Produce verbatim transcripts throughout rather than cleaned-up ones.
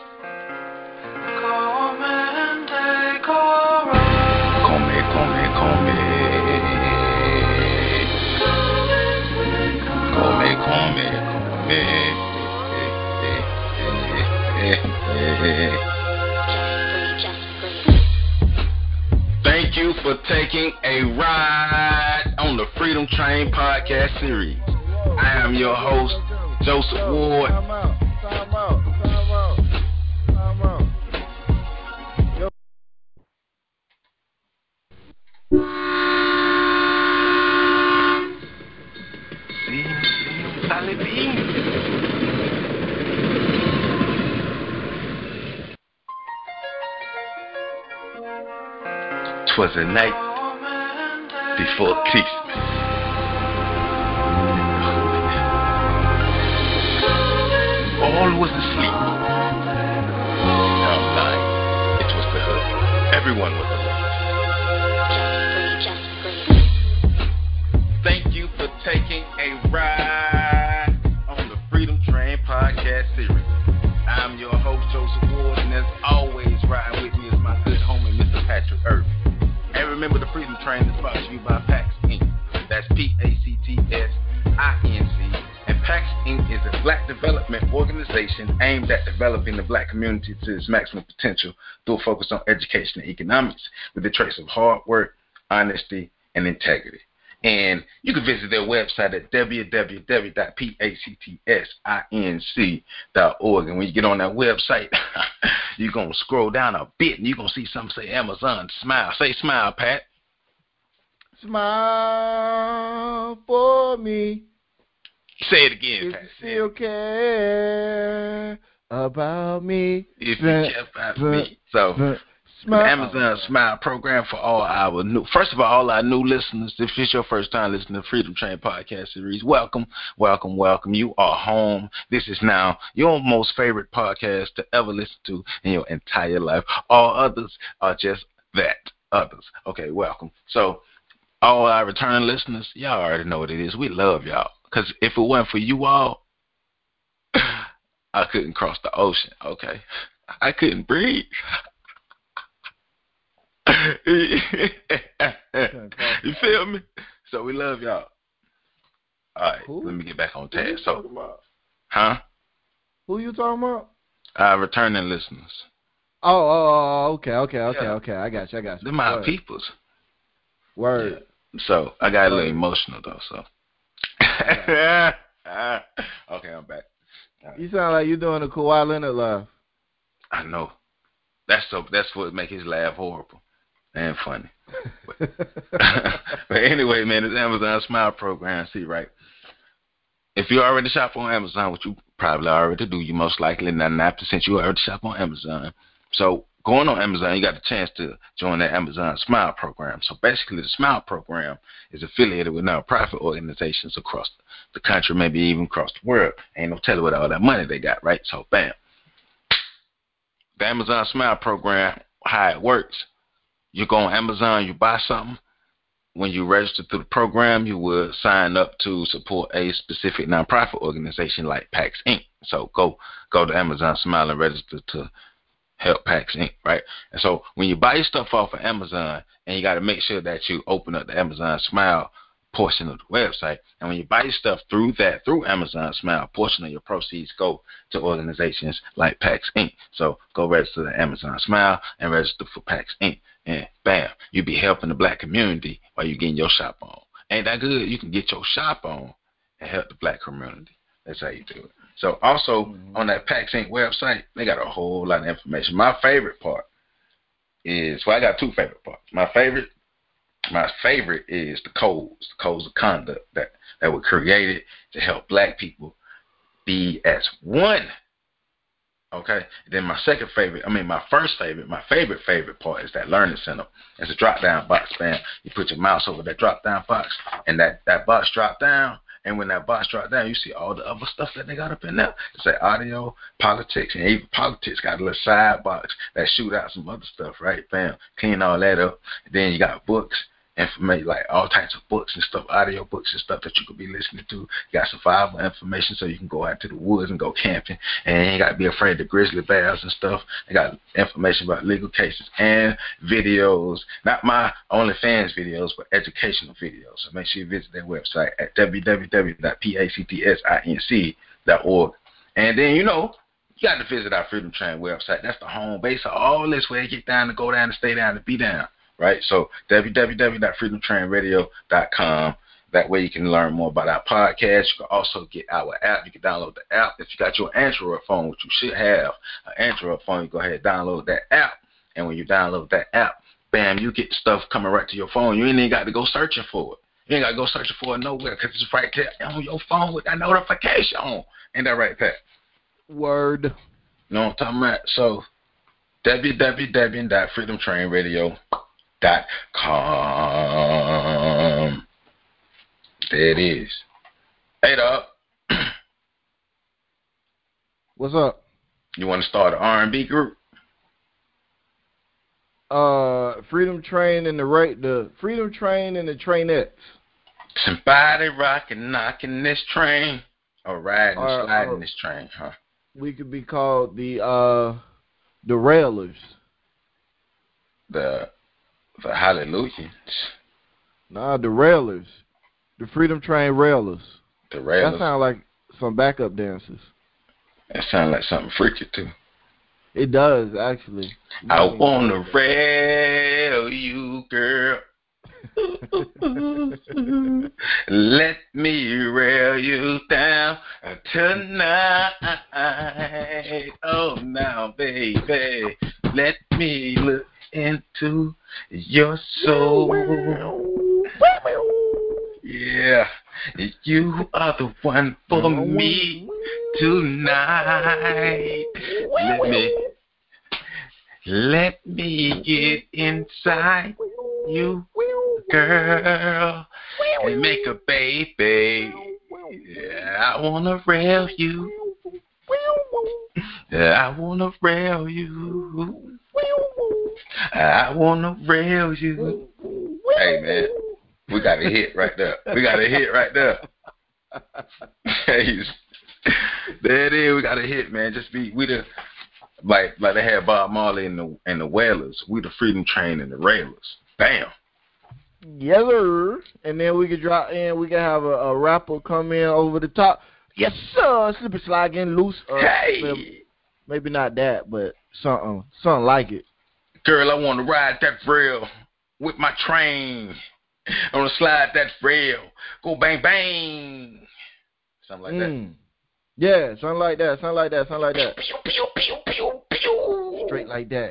Thank you for taking a ride on the Freedom Train podcast series. I am your host, Joseph Ward. Time out, time out, time out, time out. Yo. See, see, solid beans. Twas a night before Christmas. All was asleep. Now night, it was the hood. Everyone was awake. Thank you for taking a ride on the Freedom Train podcast series. I'm your host, Joseph Ward, and as always, riding with me is my good homie, Mister Patrick Irvin. And remember, the Freedom Train is brought to you by PAX Incorporated. That's P A C T S I N C. And PAX Incorporated is a black development organization aimed at developing the black community to its maximum potential through a focus on education and economics with the traits of hard work, honesty, and integrity. And you can visit their website at w w w dot pactsinc dot org. And when you get on that website, you're going to scroll down a bit and you're going to see something say Amazon Smile. Say smile, Pat. Smile for me. Say it again, if Pat. You still care about me. If you care about me. So, Smile. The Amazon Smile program for all our new, first of all, all our new listeners. If it's your first time listening to Freedom Train podcast series, welcome, welcome, welcome. You are home. This is now your most favorite podcast to ever listen to in your entire life. All others are just that, others. Okay, welcome. So, all our returning listeners, y'all already know what it is. We love y'all. Because if it wasn't for you all, I couldn't cross the ocean, okay? I couldn't breathe. You feel me? So we love y'all. All right, Who? let me get back on Who you task. So, talking about? huh? Who you talking about? Our returning listeners. Oh, oh, oh, okay, okay, okay, Yeah. okay. I got you, I got you. They're my Word. peoples. Word. Yeah. So I got a little Word. emotional though. So. Okay, I'm back. Right. You sound like you're doing a Kawhi Leonard laugh. I know. That's so. That's what make his laugh horrible and funny. But, but anyway, man, it's Amazon Smile program. See, right? If you already shop on Amazon, which you probably already do, you most likely ninety-nine percent you already shop on Amazon. So going on Amazon, you got the chance to join that Amazon Smile program. So basically, the Smile program is affiliated with nonprofit organizations across the country, maybe even across the world. Ain't no telling what all that money they got, right? So bam. The Amazon Smile program, how it works, you go on Amazon, you buy something. When you register through the program, you will sign up to support a specific nonprofit organization like PAX Incorporated. So go go to Amazon Smile and register to help PAX Incorporated, right? And so when you buy your stuff off of Amazon, and you got to make sure that you open up the Amazon Smile portion of the website, and when you buy your stuff through that, through Amazon Smile, a portion of your proceeds go to organizations like PAX Incorporated. So go register to Amazon Smile and register for PAX Incorporated. And bam, you be helping the black community while you getting your shop on. Ain't that good? You can get your shop on and help the black community. That's how you do it. So also mm-hmm. on that PAX Incorporated website, they got a whole lot of information. My favorite part is, well, I got two favorite parts. My favorite, my favorite is the codes, the codes of conduct that, that were created to help black people be as one. Okay, then my second favorite, I mean my first favorite, my favorite favorite part is that learning center. It's a drop down box, man. You put your mouse over that drop down box, and that, that box drop down, and when that box drop down, you see all the other stuff that they got up in there. It's like audio, politics, and even politics got a little side box that shoot out some other stuff, right? Bam, clean all that up. And then you got books, information, like all types of books and stuff, audio books and stuff that you could be listening to. You got survival information so you can go out to the woods and go camping, and you ain't got to be afraid of grizzly bears and stuff. They got information about legal cases and videos, not my OnlyFans videos, but educational videos. So make sure you visit their website at w w w dot pactsinc dot org. And then, you know, you got to visit our Freedom Train website. That's the home base of all this, where you get down to go down, to stay down, to be down, right? So w w w dot freedom train radio dot com. That way you can learn more about our podcast. You can also get our app. You can download the app. If you got your Android phone, which you should have an Android phone, you go ahead and download that app. And when you download that app, bam, you get stuff coming right to your phone. You ain't even got to go searching for it. You ain't got to go searching for it nowhere, because it's right there on your phone with that notification on. Ain't that right, Pat? Word. You know what I'm talking about? So, w w w dot freedom train radio dot com. There it is. Hey, dog. What's up? You want to start an R and B group? Uh, Freedom Train and the right, the Freedom Train and the Trainettes. Somebody rocking, knocking this train, or riding, Or, sliding or, this train, huh? We could be called the uh, the Railers. The the Hallelujahs. Nah, the Railers. The Freedom Train Railers. The Railers. That sounds like some backup dancers. That sounds like something freaky too. It does, actually. You I wanna rail you, girl. Let me rail you down tonight. Oh, now, baby, let me look into your soul. Yeah, you are the one for me tonight. Let me, let me get inside you, girl, and make a baby. Yeah, I wanna rail you. Yeah, I wanna rail you. I wanna rail you. Hey, man, we got a hit right there. We got a hit right there. Hey, there it is. We got a hit, man. Just be we the like like they had Bob Marley and the and the Wailers. We the Freedom Train and the Railers. Bam. Yes, sir. And then we could drop in. We could have a, a rapper come in over the top. Yes, sir. Slip and slide, getting loose. Uh, Hey. Maybe, maybe not that, but something, something like it. Girl, I want to ride that rail with my train. I want to slide that rail. Go bang, bang. Something like Mm. Yeah, something like that. Something like that. Something like that. Pew, pew, pew, pew, pew. Straight like that.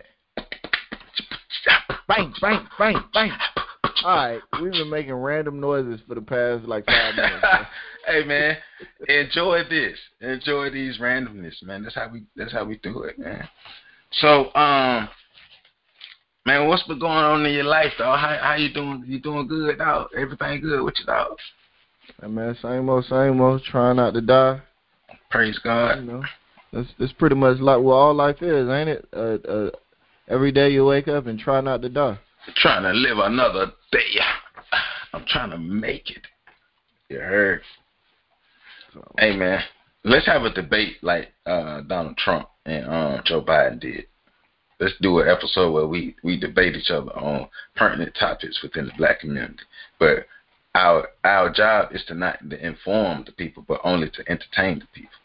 Bang, bang, bang, bang. All right, we've been making random noises for the past like five minutes. Hey, man, enjoy this. Enjoy these randomness, man. That's how we. That's how we do it, man. So, um, man, what's been going on in your life, dog? How how you doing? You doing good, dog? Everything good with you, dog? Hey, man, same old, same old. Trying not to die. Praise God. You know, that's that's pretty much like what all life is, ain't it? Uh, uh, every day you wake up and try not to die. Trying to live another day. I'm trying to make it. You heard? So, hey, man, let's have a debate like uh, Donald Trump and um, Joe Biden did. Let's do an episode where we, we debate each other on pertinent topics within the black community. But our our job is to not to inform the people, but only to entertain the people.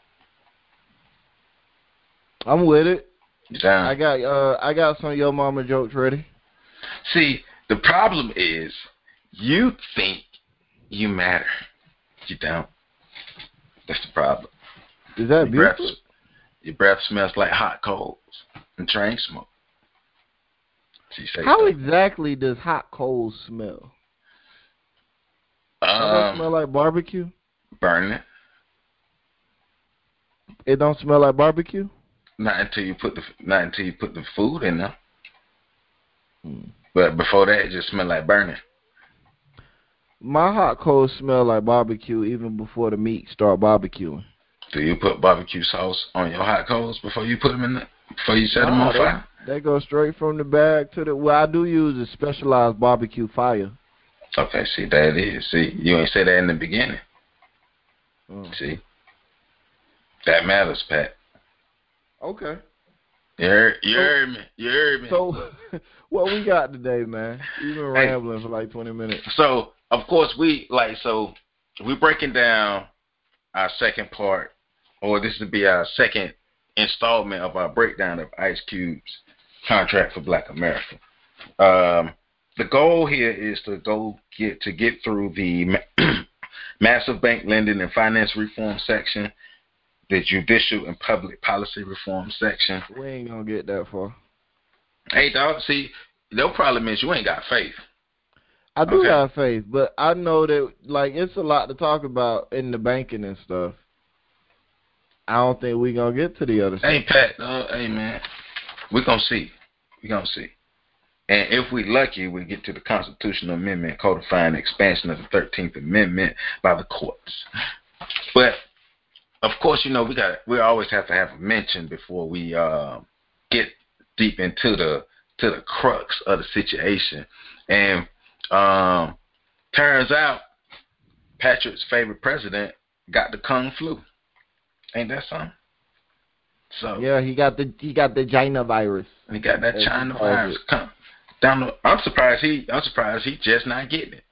I'm with it. You down? I got uh I got some Yo Mama jokes ready. See, the problem is you think you matter. You don't. That's the problem. Is that your breath, beautiful? Your breath smells like hot coals and train smoke. How so. exactly does hot coals smell? Um, Does that smell like barbecue? Burning it. It don't smell like barbecue? Not until you put the not until you put the food in there. Hmm. But before that, it just smell like burning. My hot coals smell like barbecue even before the meat start barbecuing. Do you put barbecue sauce on your hot coals before you put them in the, before you set nah, them on they, fire? They go straight from the bag to the. Well, I do use a specialized barbecue fire. Okay, see, that is. See, you ain't say that in the beginning. Mm. See, that matters, Pat. Okay. You heard, you So- heard me. You heard me. So, what we got today, man? We've been Hey. rambling for like twenty minutes. So, of course, we like so we're breaking down our second part, or this will be our second installment of our breakdown of Ice Cube's Contract for Black America. Um, the goal here is to go get to get through the ma- massive bank lending and finance reform section, the judicial and public policy reform section. We ain't gonna get that far. Hey, dog, see, the problem is you ain't got faith. I do Okay. have faith, but I know that like it's a lot to talk about in the banking and stuff. I don't think we gonna get to the other side. Hey, Pat, uh, hey, man, we're going to see. We're going to see. And if we lucky, we get to the constitutional amendment codifying the expansion of the thirteenth Amendment by the courts. But, of course, you know, we got we always have to have a mention before we uh, get deep into the to the crux of the situation. And um, turns out Patrick's favorite president got the Kung flu. Ain't that something? So Yeah, he got the he got the China virus. he got that As he China calls virus. it. Come down. The, I'm surprised he. I'm surprised he just not getting it.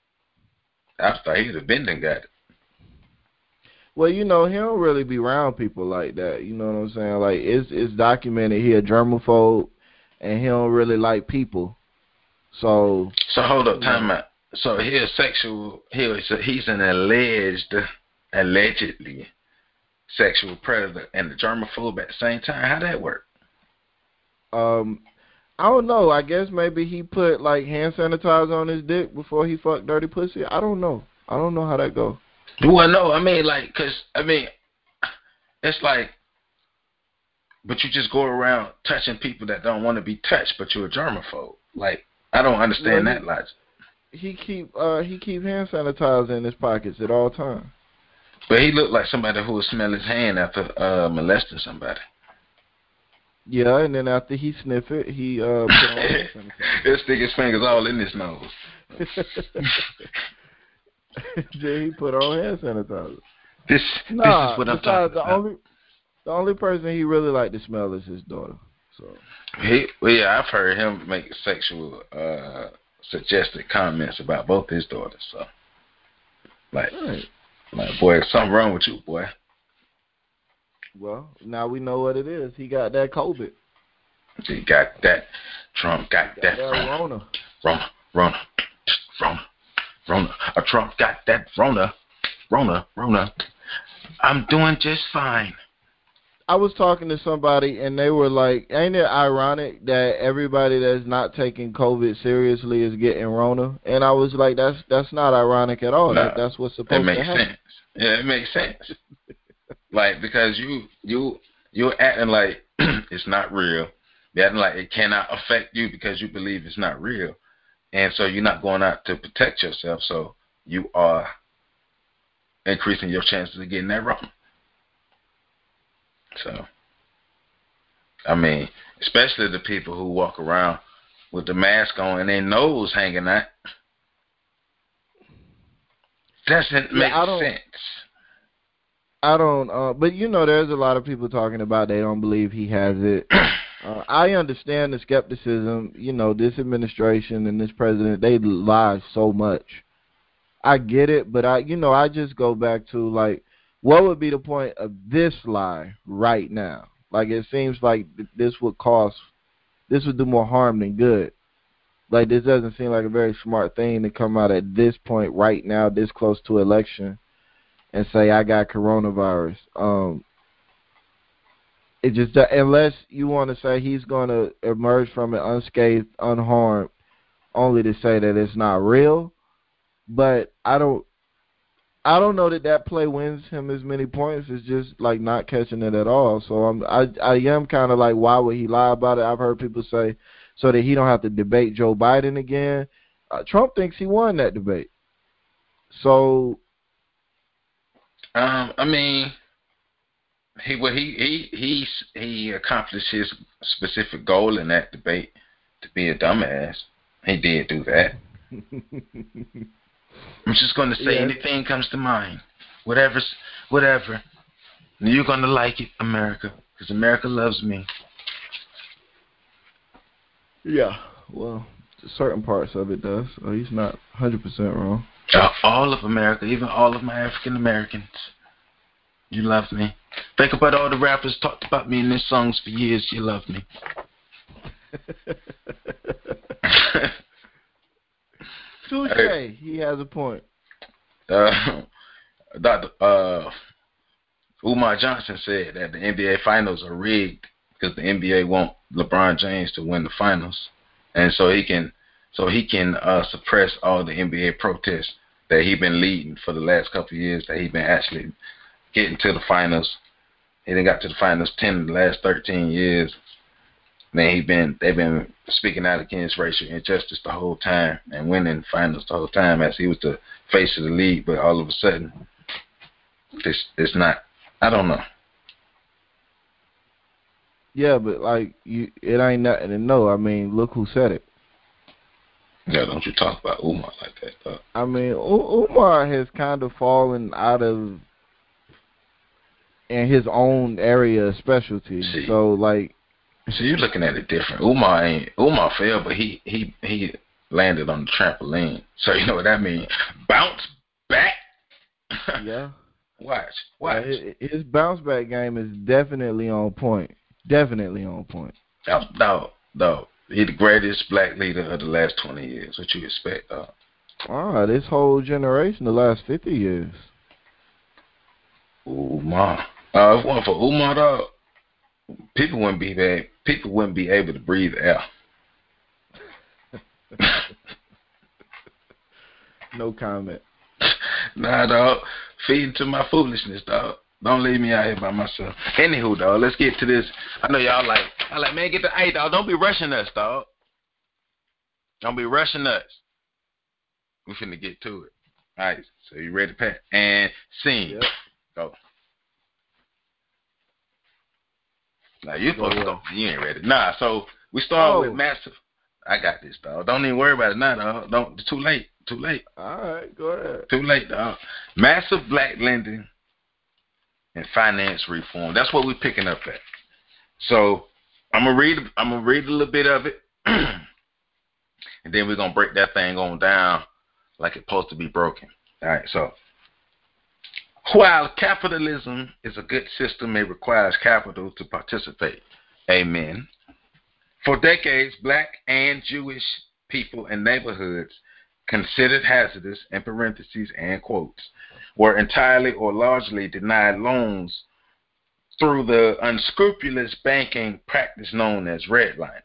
I thought he'd have been done got it. Well, you know, he don't really be around people like that. You know what I'm saying? Like it's it's documented he a germaphobe, and he don't really like people. So So hold up, you time know. out. So he a sexual. He was, he's an alleged, allegedly sexual predator and a germaphobe at the same time. How that work? Um, I don't know. I guess maybe he put like hand sanitizer on his dick before he fucked dirty pussy. I don't know. I don't know how that go. Well, no, I mean, like, cause I mean, it's like, but you just go around touching people that don't want to be touched, but you're a germaphobe. Like, I don't understand Well, that he- logic. He keep uh he keep hand sanitizer in his pockets at all times. But he looked like somebody who would smell his hand after uh, molesting somebody. Yeah, and then after he sniff it, he uh put on hand sanitizer. He'll stick his fingers all in his nose. Then he put on hand sanitizer. This, Nah, this is what I'm besides, talking the about. only the only person he really liked to smell is his daughter. So He, well, yeah, I've heard him make sexual uh, suggested comments about both his daughters. So, like, right. like, boy, something wrong with you, boy. Well, now we know what it is. He got that COVID. He got that. Trump got, Got that. that Rona. Rona, Rona, Rona, Rona. A Trump got that Rona, Rona, Rona. I'm doing just fine. I was talking to somebody and they were like, ain't it ironic that everybody that's not taking COVID seriously is getting Rona? And I was like, that's that's not ironic at all. Nah, that, that's what's It supposed to makes happen. sense. Yeah, it makes sense. Like, because you you you're acting like it's not real. You're acting like it cannot affect you because you believe it's not real, and so you're not going out to protect yourself. So you are increasing your chances of getting that wrong. So, I mean, especially the people who walk around with the mask on and their nose hanging out, doesn't Yeah, make I don't- sense. I don't, uh, but you know, there's a lot of people talking about they don't believe he has it. Uh, I understand the skepticism. You know, this administration and this president, they lie so much. I get it, but I, you know, I just go back to like, what would be the point of this lie right now? Like, it seems like th- this would cost, this would do more harm than good. Like, this doesn't seem like a very smart thing to come out at this point right now, this close to election, and say I got coronavirus. Um, it just, unless you want to say he's going to emerge from it unscathed, unharmed, only to say that it's not real. But I don't, I don't know that that play wins him as many points. It's just like not catching it at all. So I'm, I, I am kind of like, why would he lie about it? I've heard people say so that he don't have to debate Joe Biden again. Uh, Trump thinks he won that debate. So Um, I mean, he well he he he he accomplished his specific goal in that debate to be a dumbass. He did do that. I'm just gonna say Yes. anything comes to mind, whatever, whatever. You're gonna like it, America, because America loves me. Yeah. Well, certain parts of it does. So he's not one hundred percent wrong. Uh, all of America, even all of my African Americans, you love me. Think about all the rappers talked about me in their songs for years. You love me. Touche. Hey. He has a point. Uh, Doctor Uh, Umar Johnson said that the N B A finals are rigged because the N B A want LeBron James to win the finals, and so he can so he can uh, suppress all the N B A protests that he been leading for the last couple of years. That he been actually getting to the finals. He done got to the finals ten of the last thirteen years. Then he been they've been speaking out against racial injustice the whole time and winning finals the whole time as he was the face of the league. But all of a sudden, this it's not. I don't know. Yeah, but like you, it ain't nothing to know. I mean, look who said it. Yeah, don't you talk about Umar like that, though. I mean, U- Umar has kind of fallen out of in his own area of specialty. See. So like, See, you're looking at it different. Umar ain't Umar fell, but he he he landed on the trampoline. So you know what that means? Bounce back. yeah. Watch, watch. Yeah, his bounce back game is definitely on point. Definitely on point. No, no, no. He's the greatest black leader of the last twenty years. What you expect, dog? Ah, this whole generation, the last fifty years. Umar. Uh, if it wasn't for Umar, dog, people wouldn't be bad. People wouldn't be able to breathe air. No comment. Nah, dog. Feeding to my foolishness, dog. Don't leave me out here by myself. Anywho, dog, let's get to this. I know y'all like, I like, man, get the, hey, dog, don't be rushing us, dog. Don't be rushing us. We finna get to it. All right, so you ready, Pat? And scene. Yep. Go. Now, you supposed to go. You ain't ready. Nah, so we start Oh. with massive. I got this, dog. Don't even worry about it now, dog. Don't, it's too late. Too late. All right, go ahead. Too late, dog. Massive black lending and finance reform. That's what we're picking up at. So I'm gonna read. I'm gonna read a little bit of it, and then we're gonna break that thing on down like it's supposed to be broken. All right. So while capitalism is a good system, it requires capital to participate. Amen. For decades, black and Jewish people in neighborhoods considered hazardous, in parentheses and quotes, were entirely or largely denied loans through the unscrupulous banking practice known as redlining.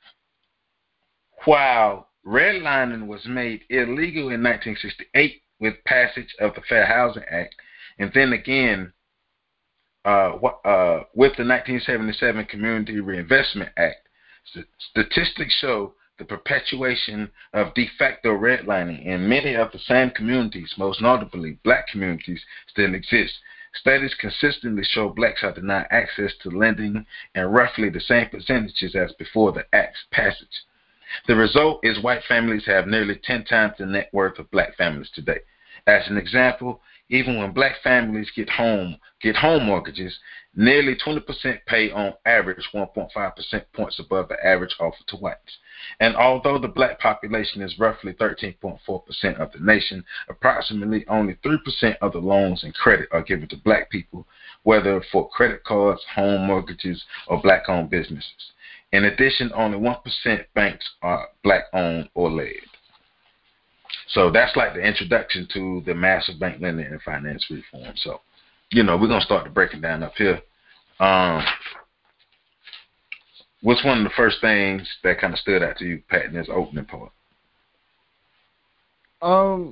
While redlining was made illegal in nineteen sixty-eight with passage of the Fair Housing Act, and then again uh, uh, with the nineteen seventy-seven Community Reinvestment Act, st- statistics show the perpetuation of de facto redlining in many of the same communities, most notably black communities, still exist. Studies consistently show blacks are denied access to lending in roughly the same percentages as before the Act's passage. The result is white families have nearly ten times the net worth of black families today. As an example, even when black families get home get home mortgages, nearly twenty percent pay on average one point five percent points above the average offered to whites. And although the black population is roughly thirteen point four percent of the nation, approximately only three percent of the loans and credit are given to black people, whether for credit cards, home mortgages, or black-owned businesses. In addition, only one percent banks are black-owned or led. So that's like the introduction to the massive bank lending and finance reform. So, you know, we're going to start the breaking down up here. Um, what's one of the first things that kind of stood out to you, Pat, in this opening part? Um,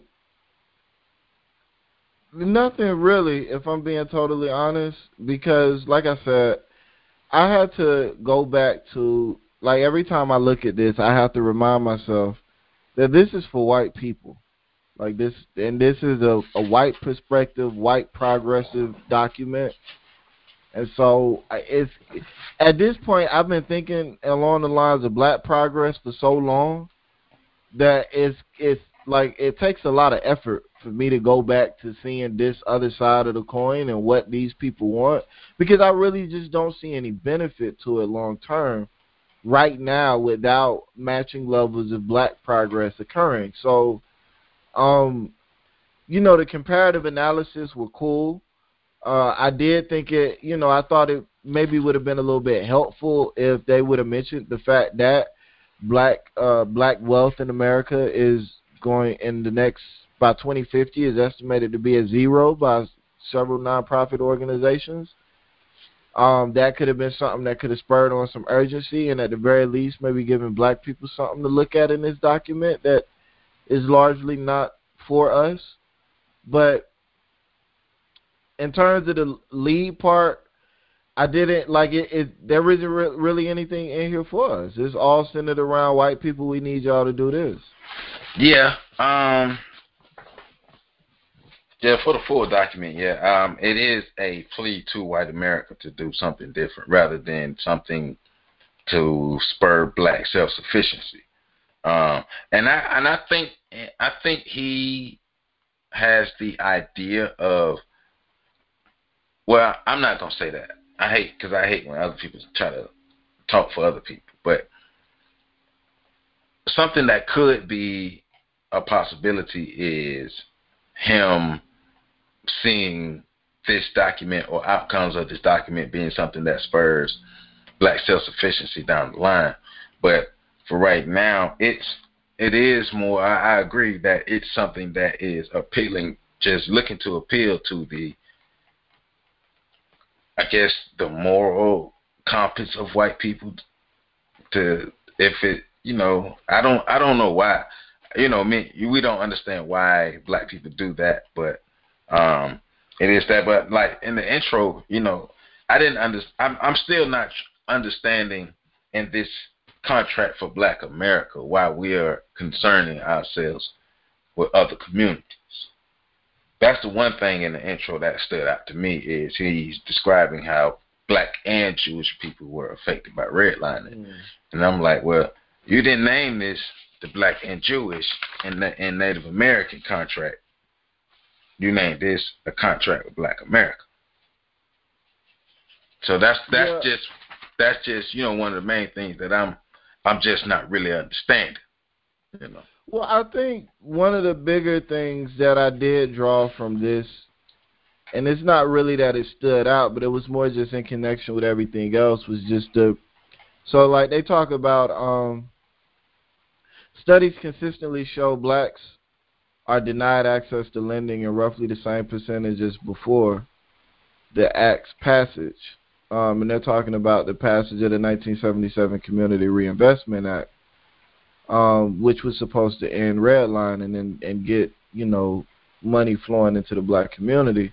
nothing really, if I'm being totally honest, because like I said, I had to go back to, like every time I look at this, I have to remind myself that this is for white people. Like this, and this is a, a white perspective, white progressive document. And so I- it's at this point I've been thinking along the lines of Black progress for so long that it's it's like it takes a lot of effort for me to go back to seeing this other side of the coin and what these people want, because I really just don't see any benefit to it long term right now without matching levels of Black progress occurring. So, um, you know, the comparative analysis were cool. Uh, I did think it, you know, I thought it maybe would have been a little bit helpful if they would have mentioned the fact that black uh, black wealth in America is going in the next, by twenty fifty, is estimated to be at zero by several nonprofit organizations. Um, that could have been something that could have spurred on some urgency, and at the very least, maybe giving Black people something to look at in this document that is largely not for us. But in terms of the lead part, I didn't like it. it there isn't re- really anything in here for us. It's all centered around white people. We need y'all to do this. Yeah. Um. Yeah, for the full document, yeah. Um. It is a plea to white America to do something different rather than something to spur Black self-sufficiency. Um. And I and I think I think he has the idea of. Well, I'm not gonna say that. I hate because I hate when other people try to talk for other people. But something that could be a possibility is him seeing this document or outcomes of this document being something that spurs Black self-sufficiency down the line. But for right now, it's it is more. I, I agree that it's something that is appealing, just looking to appeal to the, I guess, the moral compass of white people. To if it, you know, I don't, I don't know why, you know, me, we don't understand why Black people do that, but um, it is that. But like in the intro, you know, I didn't understand. I'm, I'm still not understanding in this contract for Black America why we are concerning ourselves with other communities. That's the one thing in the intro that stood out to me, is he's describing how Black and Jewish people were affected by redlining. Mm. And I'm like, well, you didn't name this the Black and Jewish and, the, and Native American contract. You named this a contract with Black America. So that's that's yeah. just that's just you know one of the main things that I'm I'm just not really understanding. You know. Well, I think one of the bigger things that I did draw from this, and it's not really that it stood out, but it was more just in connection with everything else, was just the, so like they talk about um, studies consistently show Blacks are denied access to lending in roughly the same percentage as before the Act's passage. Um, and they're talking about the passage of the nineteen seventy-seven Community Reinvestment Act, um, which was supposed to end redlining and, and get, you know, money flowing into the Black community.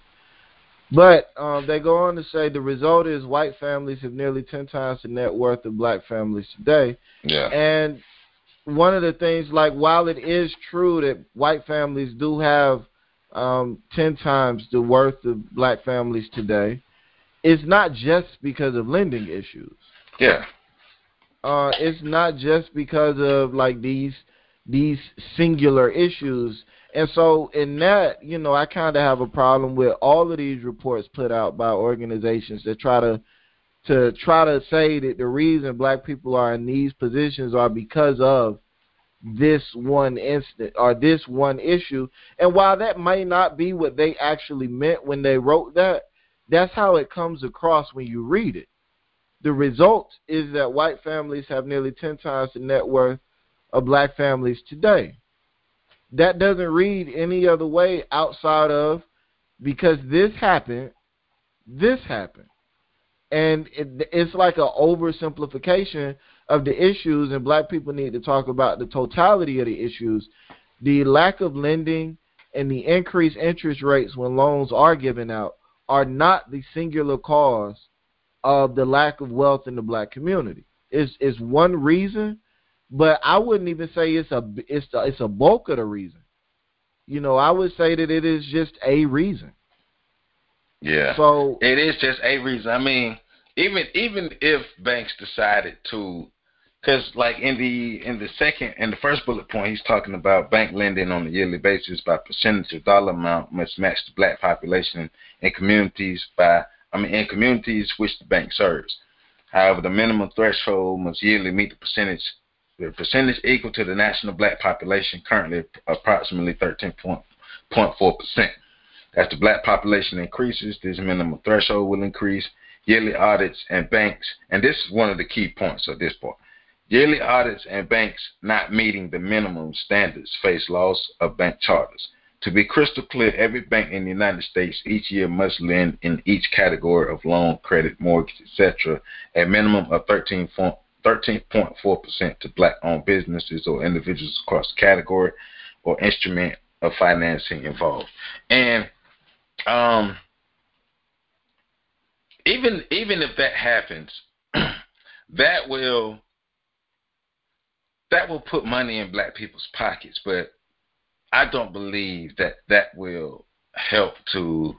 But um, they go on to say the result is white families have nearly ten times the net worth of Black families today. Yeah. And one of the things, like, while it is true that white families do have um, ten times the worth of Black families today, it's not just because of lending issues. Yeah. Uh, it's not just because of like these these singular issues. And so in that, you know, I kind of have a problem with all of these reports put out by organizations that try to to try to say that the reason Black people are in these positions are because of this one instant or this one issue. And while that may not be what they actually meant when they wrote that, that's how it comes across when you read it. The result is that white families have nearly ten times the net worth of Black families today. That doesn't read any other way outside of because this happened, this happened. And it, it's like an oversimplification of the issues, and Black people need to talk about the totality of the issues. The lack of lending and the increased interest rates when loans are given out are not the singular cause of the lack of wealth in the Black community. It's, it's one reason, but I wouldn't even say it's a it's a, it's a bulk of the reason. You know, I would say that it is just a reason. Yeah. So it is just a reason. I mean, even even if banks decided to, because like in the in the second in the first bullet point, he's talking about bank lending on a yearly basis by percentage of dollar amount must match the black population in communities by I mean in communities which the bank serves. However, the minimum threshold must yearly meet the percentage the percentage equal to the national black population, currently approximately thirteen point four percent. As the black population increases, this minimum threshold will increase. Yearly audits and banks, and this is one of the key points of this part. Yearly audits and banks not meeting the minimum standards face loss of bank charters. To be crystal clear, every bank in the United States each year must lend in each category of loan, credit, mortgage, et cetera, a minimum of thirteen point four percent to black-owned businesses or individuals across the category or instrument of financing involved. And um, even even if that happens, that will that will put money in black people's pockets, but I don't believe that that will help to,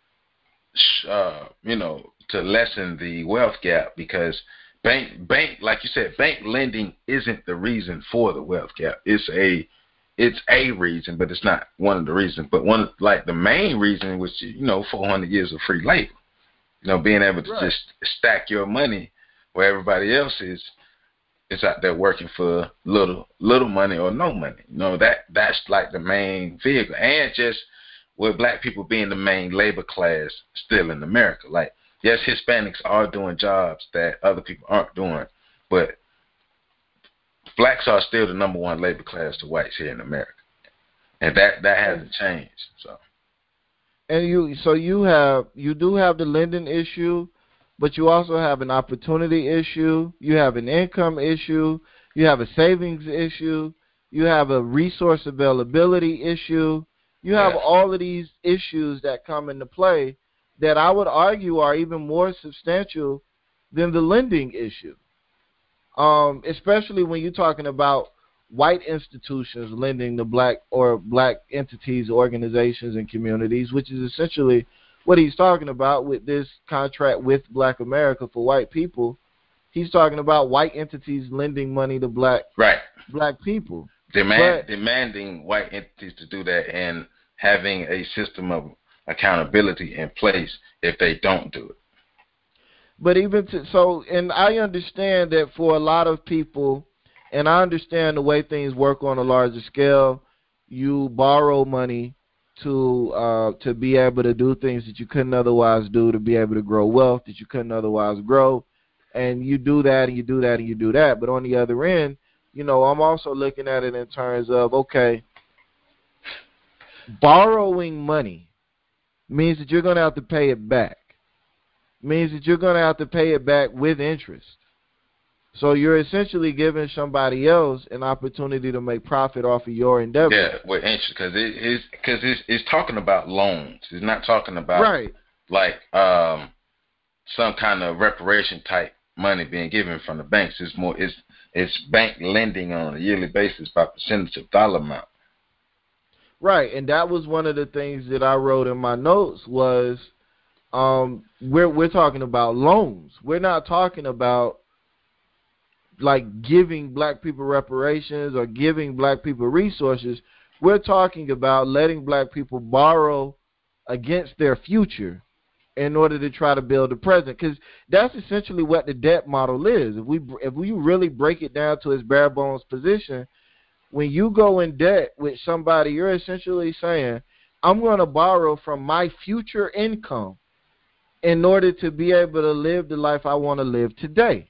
uh, you know, to lessen the wealth gap, because bank, bank, like you said, bank lending isn't the reason for the wealth gap. It's a, it's a reason, but it's not one of the reasons. But one, like the main reason, which you know, four hundred years of free labor, you know, being able to right. just stack your money where everybody else is. It's out there working for little little money or no money. You know, that that's like the main vehicle. And just with black people being the main labor class still in America. Like, yes, Hispanics are doing jobs that other people aren't doing, but blacks are still the number one labor class to whites here in America. And that, that hasn't changed. So And you so you have you do have the lending issue, but you also have an opportunity issue, you have an income issue, you have a savings issue, you have a resource availability issue, you have yeah. all of these issues that come into play that I would argue are even more substantial than the lending issue, um, especially when you're talking about white institutions lending to black or black entities, organizations, and communities, which is essentially what he's talking about with this contract with Black America for white people. He's talking about white entities lending money to black right. black people. Demand, but, demanding white entities to do that and having a system of accountability in place if they don't do it. But even to, so, and I understand that for a lot of people, and I understand the way things work on a larger scale, you borrow money to uh, to be able to do things that you couldn't otherwise do, to be able to grow wealth that you couldn't otherwise grow, and you do that and you do that and you do that. But on the other end, you know, I'm also looking at it in terms of, okay, borrowing money means that you're going to have to pay it back. Means that you're going to have to pay it back with interest. So you're essentially giving somebody else an opportunity to make profit off of your endeavor. Yeah, with interest, because it is because it's, it's talking about loans. It's not talking about right. like um, some kind of reparation type money being given from the banks. It's more it's it's bank lending on a yearly basis by percentage of dollar amount. Right, and that was one of the things that I wrote in my notes was um, we're we're talking about loans. We're not talking about like giving black people reparations or giving black people resources. We're talking about letting black people borrow against their future in order to try to build the present, because that's essentially what the debt model is. If we if we really break it down to its bare bones position, when you go in debt with somebody, you're essentially saying, I'm going to borrow from my future income in order to be able to live the life I want to live today.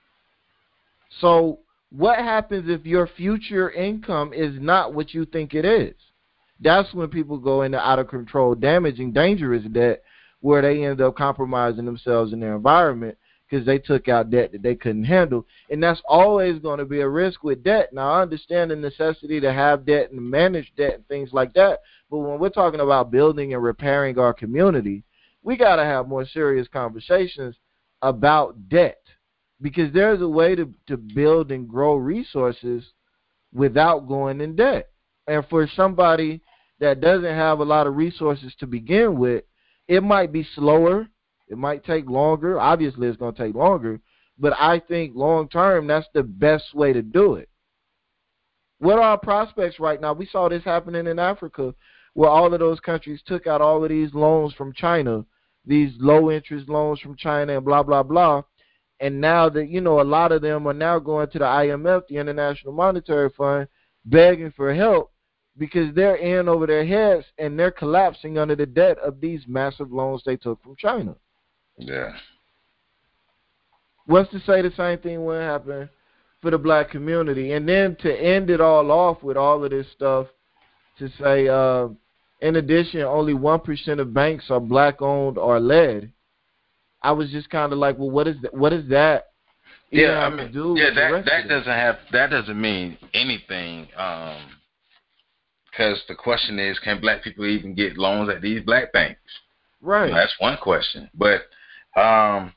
So what happens if your future income is not what you think it is? That's when people go into out of control, damaging, dangerous debt, where they end up compromising themselves in their environment because they took out debt that they couldn't handle. And that's always going to be a risk with debt. Now, I understand the necessity to have debt and manage debt and things like that, but when we're talking about building and repairing our community, we got to have more serious conversations about debt. Because there's a way to, to build and grow resources without going in debt. And for somebody that doesn't have a lot of resources to begin with, It might be slower. It might take longer. Obviously, it's going to take longer. But I think long term, that's the best way to do it. What are our prospects right now? We saw this happening in Africa, where all of those countries took out all of these loans from China, these low-interest loans from China and blah, blah, blah. And now that, you know, a lot of them are now going to the I M F, the International Monetary Fund, begging for help because they're in over their heads and they're collapsing under the debt of these massive loans they took from China. Yeah. What's to say the same thing will happen for the black community? And then to end it all off with all of this stuff, to say, uh, in addition, only one percent of banks are black-owned or led. I was just kind of like, well, what is that? What is that? Yeah, I mean, do yeah, that that doesn't have that doesn't mean anything. Um, because the question is, can black people even get loans at these black banks? Right. You know, that's one question. But um,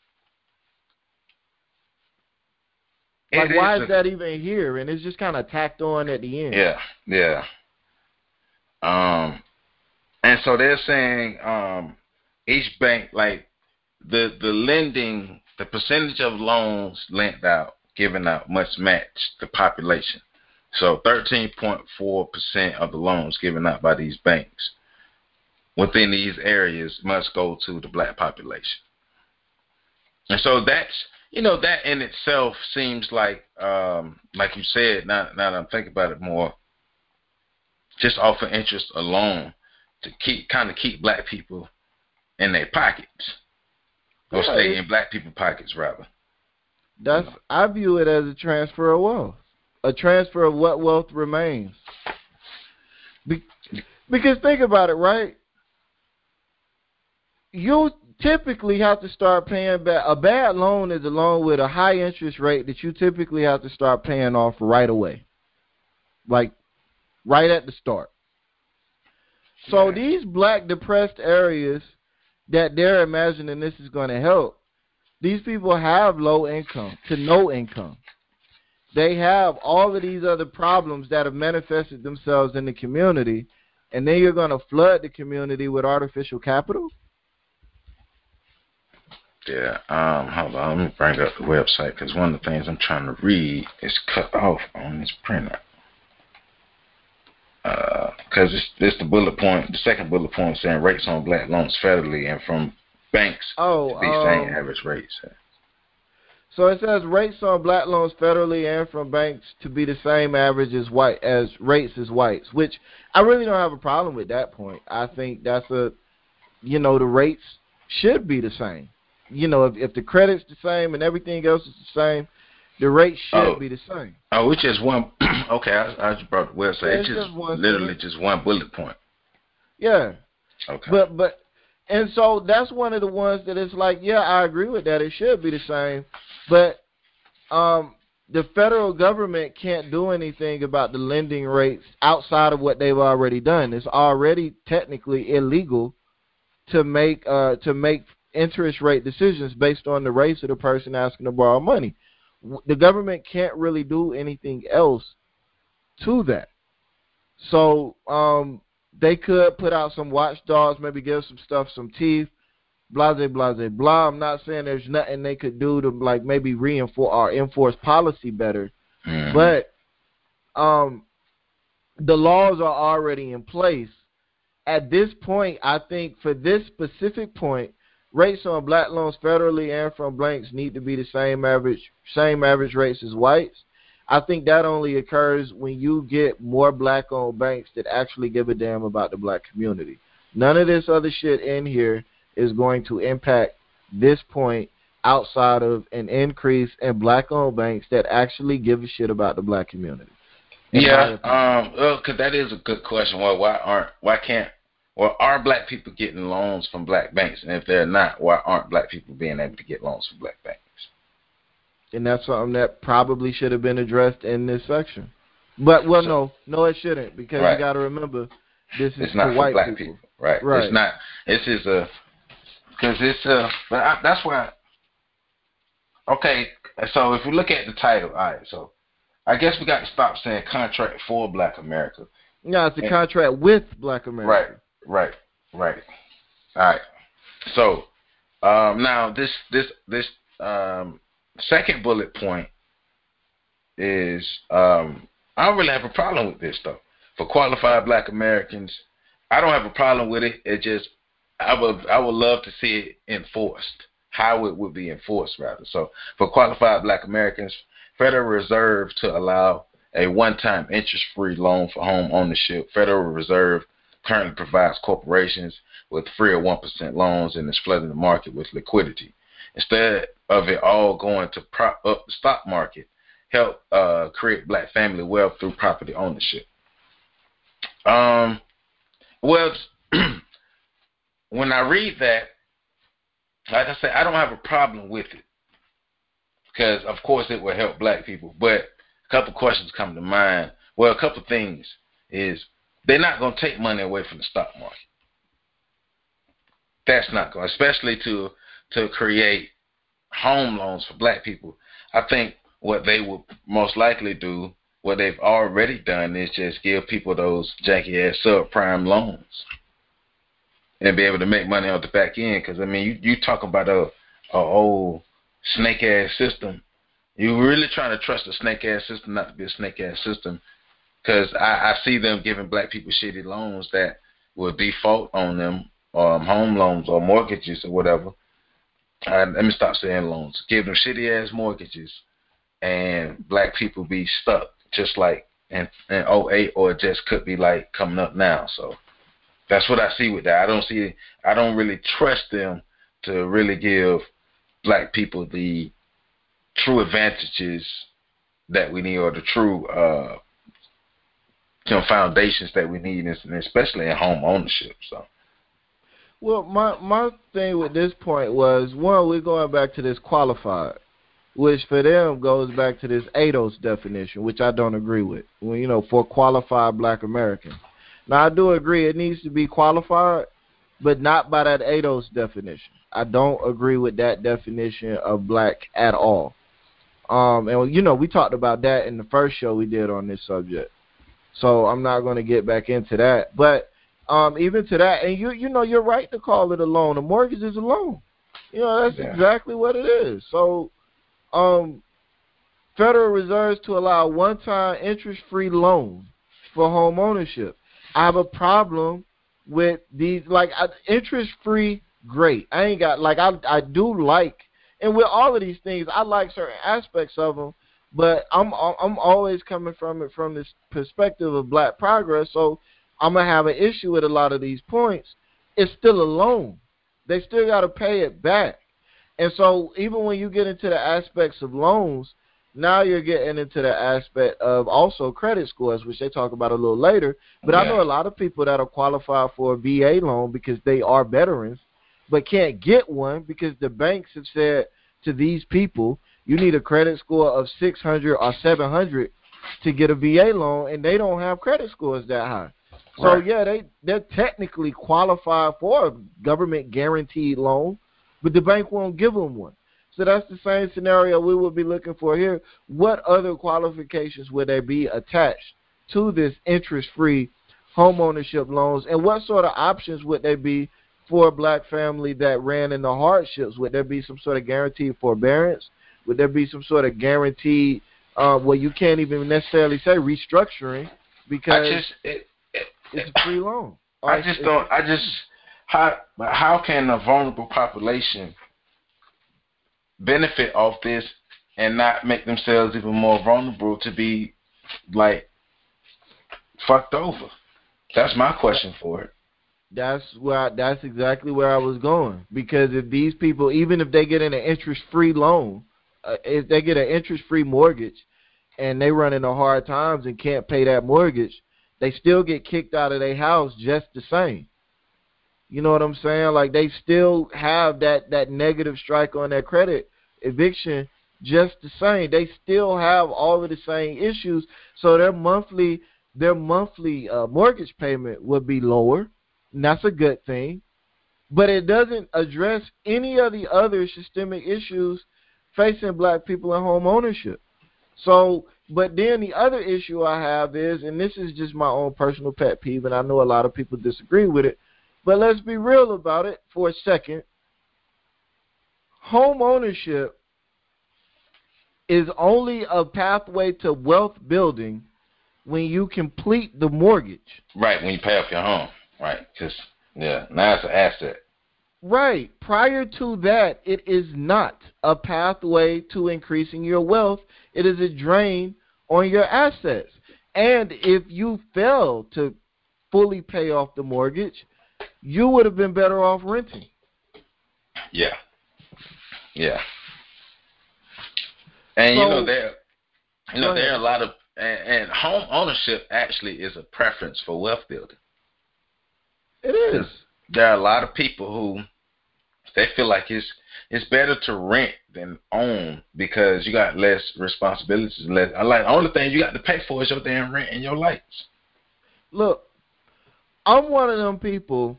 like, why is, is that even here? And it's just kind of tacked on at the end. Yeah, yeah. Um, and so they're saying um, each bank, like the the lending, the percentage of loans lent out, given out, must match the population. So thirteen point four percent of the loans given out by these banks within these areas must go to the black population. And so that's, you know, that in itself seems like, um, like you said, now, now that I'm thinking about it more, just off of interest alone, to keep kind of keep black people in their pockets, or yeah, stay in black people's pockets rather. That's you know. I view it as a transfer of wealth, a transfer of what wealth remains. Be- because think about it, right? You typically have to start paying back. A bad loan is a loan with a high interest rate that you typically have to start paying off right away, like right at the start. So yeah. These black depressed areas that they're imagining this is going to help, these people have low income to no income. They have all of these other problems that have manifested themselves in the community, and then you're going to flood the community with artificial capital? Yeah, um, hold on, let me bring up the website, because one of the things I'm trying to read is cut off on this printer. Because uh, it's, it's the bullet point, the second bullet point saying rates on black loans federally and from banks oh, to be um, same average rates. So it says rates on black loans federally and from banks to be the same average as white as rates as whites, which I really don't have a problem with that point. I think that's a, you know, the rates should be the same. You know, if, if the credit's the same and everything else is the same, the rate should oh. be the same. Oh, it's just one. Okay, I, I just brought the website. Yeah, it's, it's just, just literally just one bullet point. Yeah. Okay. But but and so that's one of the ones that it's like, yeah, I agree with that. It should be the same, but um, the federal government can't do anything about the lending rates outside of what they've already done. It's already technically illegal to make uh to make interest rate decisions based on the race of the person asking to borrow money. The government can't really do anything else to that. So um, they could put out some watchdogs, maybe give some stuff some teeth, blah, blah, blah, blah, blah. I'm not saying there's nothing they could do to like maybe reinforce or enforce policy better, mm-hmm. but um, the laws are already in place. At this point, I think for this specific point, rates on black loans federally and from banks need to be the same average same average rates as whites. I think that only occurs when you get more black-owned banks that actually give a damn about the black community. None of this other shit in here is going to impact this point outside of an increase in black-owned banks that actually give a shit about the black community. Yeah, um, well, cause that is a good question. Well, why aren't why can't Well, are black people getting loans from black banks? And if they're not, why aren't black people being able to get loans from black banks? And that's something that probably should have been addressed in this section. But, well, so, no. No, it shouldn't, because right. you got to remember, this is it's not for white black people. people. Right. right. It's not. This is a, because it's a, but I, that's why, okay, so if we look at the title, all right, so I guess we got to stop saying contract for black America. No, it's a and, contract with black America. Right. Right, right. All right. So um, now this this this um, second bullet point is um, I don't really have a problem with this though. For qualified Black Americans, I don't have a problem with it. It just I would I would love to see it enforced. How it would be enforced, rather. So for qualified Black Americans, Federal Reserve to allow a one-time interest-free loan for home ownership. Federal Reserve currently provides corporations with free or one percent loans and is flooding the market with liquidity. Instead of it all going to prop up the stock market, help uh, create Black family wealth through property ownership. Um, well, when I read that, like I said, I don't have a problem with it because, of course, it will help Black people. But a couple questions come to mind. Well, a couple things is they're not going to take money away from the stock market. That's not going, especially to to create home loans for Black people. I think what they will most likely do, what they've already done, is just give people those janky ass subprime loans and be able to make money on the back end. Because I mean, you you talk about a a old snake ass system. You really trying to trust a snake ass system not to be a snake ass system? Because I, I see them giving Black people shitty loans that will default on them, um, home loans or mortgages or whatever. Uh, let me stop saying loans. Give them shitty ass mortgages, and Black people be stuck just like in, in oh eight, or it just could be like coming up now. So that's what I see with that. I don't see. I don't really trust them to really give Black people the true advantages that we need, or the true uh, you know, foundations that we need, and especially in home ownership. So. Well, my my thing with this point was, one, we're going back to this qualified, which for them goes back to this A D O S definition, which I don't agree with. Well, you know, for qualified Black Americans. Now, I do agree it needs to be qualified, but not by that A D O S definition. I don't agree with that definition of Black at all. Um, and, you know, we talked about that in the first show we did on this subject. So I'm not going to get back into that. But Um, even to that, and you you know, you're right to call it a loan. A mortgage is a loan. You know, that's yeah. exactly what it is. So, um, Federal Reserve to allow one-time interest-free loan for home ownership. I have a problem with these, like, interest-free, great. I ain't got, like, I I do like, and with all of these things, I like certain aspects of them, but I'm I'm always coming from it from this perspective of Black progress, so I'm going to have an issue with a lot of these points. It's still a loan. They still got to pay it back. And so even when you get into the aspects of loans, now you're getting into the aspect of also credit scores, which they talk about a little later. But yeah. I know a lot of people that are qualified for a V A loan because they are veterans, but can't get one because the banks have said to these people, you need a credit score of six hundred or seven hundred to get a V A loan, and they don't have credit scores that high. So, right. yeah, they, they're technically qualified for a government-guaranteed loan, but the bank won't give them one. So that's the same scenario we would be looking for here. What other qualifications would there be attached to this interest-free homeownership loans, and what sort of options would there be for a Black family that ran into hardships? Would there be some sort of guaranteed forbearance? Would there be some sort of guaranteed, uh, well, you can't even necessarily say restructuring because I just, it, it's a free loan. Or I just don't. I just how how can a vulnerable population benefit off this and not make themselves even more vulnerable to be like fucked over? That's my question for it. That's where I, that's exactly where I was going, because if these people, even if they get in an interest-free loan, uh, if they get an interest-free mortgage, and they run into hard times and can't pay that mortgage, they still get kicked out of their house just the same. You know what I'm saying? Like, they still have that, that negative strike on their credit eviction just the same. They still have all of the same issues. So their monthly their monthly uh, mortgage payment would be lower, and that's a good thing. But it doesn't address any of the other systemic issues facing Black people in home ownership. So, but then the other issue I have is, and this is just my own personal pet peeve, and I know a lot of people disagree with it, But let's be real about it for a second. Home ownership is only a pathway to wealth building when you complete the mortgage. Right, when you pay off your home. Right, because, yeah, now it's an asset. Right. Prior to that, it is not a pathway to increasing your wealth. It is a drain on your assets. And if you fail to fully pay off the mortgage, you would have been better off renting. Yeah. Yeah. And, so, you know, there, you know, there are a lot of, and, and home ownership actually is a preference for wealth building. It is. There are a lot of people who, they feel like it's it's better to rent than own because you got less responsibilities. Less, like, the only thing you got to pay for is your damn rent and your lights. Look, I'm one of them people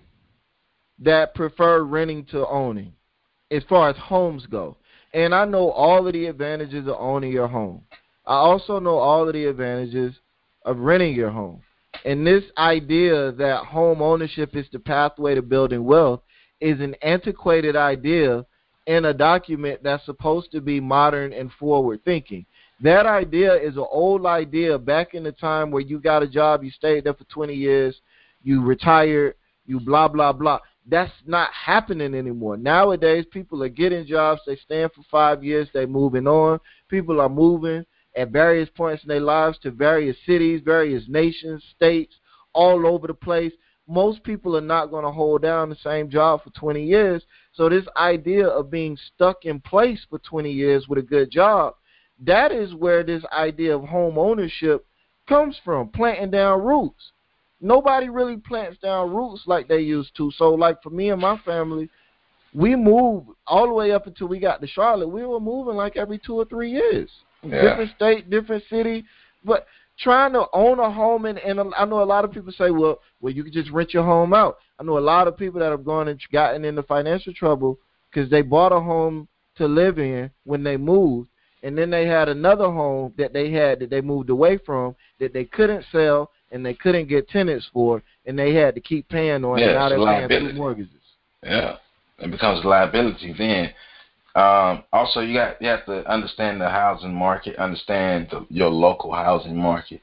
that prefer renting to owning as far as homes go. And I know all of the advantages of owning your home. I also know all of the advantages of renting your home. And this idea that home ownership is the pathway to building wealth is an antiquated idea in a document that's supposed to be modern and forward thinking. That idea is an old idea back in the time where you got a job, you stayed there for twenty years, you retired, you blah, blah, blah. That's not happening anymore. Nowadays, people are getting jobs, they stand for five years, they're moving on. People are moving at various points in their lives to various cities, various nations, states, all over the place. Most people are not going to hold down the same job for twenty years. So this idea of being stuck in place for twenty years with a good job, that is where this idea of home ownership comes from, planting down roots. Nobody really plants down roots like they used to. So like for me and my family, we moved all the way up until we got to Charlotte. We were moving like every two or three years. Yeah. Different state, different city. But trying to own a home, and, and I know a lot of people say, well, well, you can just rent your home out. I know a lot of people that have gone and gotten into financial trouble because they bought a home to live in when they moved, and then they had another home that they had that they moved away from that they couldn't sell and they couldn't get tenants for, and they had to keep paying on yeah, it. Now they're paying two mortgages. Yeah, it becomes a liability then. Um, also, you got you have to understand the housing market, understand the, your local housing market.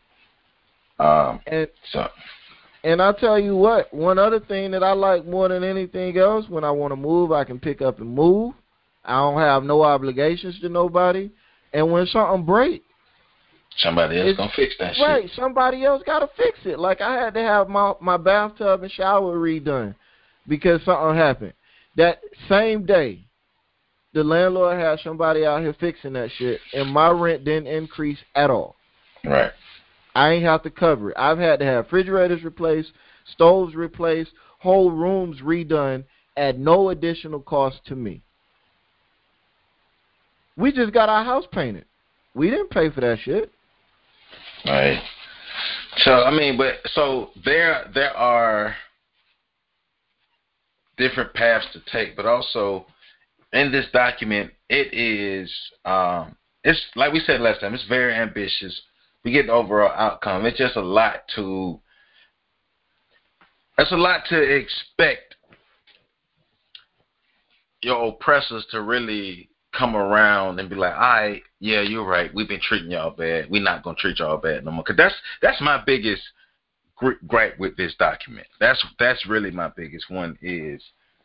Um, and so, and I'll tell you what, one other thing that I like more than anything else, when I want to move, I can pick up and move. I don't have no obligations to nobody. And when something breaks, somebody else gonna fix that shit. Right, somebody else gotta fix it. Like I had to have my my bathtub and shower redone because something happened. That same day, the landlord had somebody out here fixing that shit, and my rent didn't increase at all. Right. I ain't have to cover it. I've had to have refrigerators replaced, stoves replaced, whole rooms redone at no additional cost to me. We just got our house painted. We didn't pay for that shit. Right. So I mean, but so there there are different paths to take, but also in this document, it is um, it's like we said last time. It's very ambitious. We get the overall outcome. It's just a lot to. It's a lot to expect your oppressors to really come around and be like, all right, yeah, you're right. We've been treating y'all bad. We're not gonna treat y'all bad no more. Cause that's that's my biggest gripe with this document. That's that's really my biggest one. Is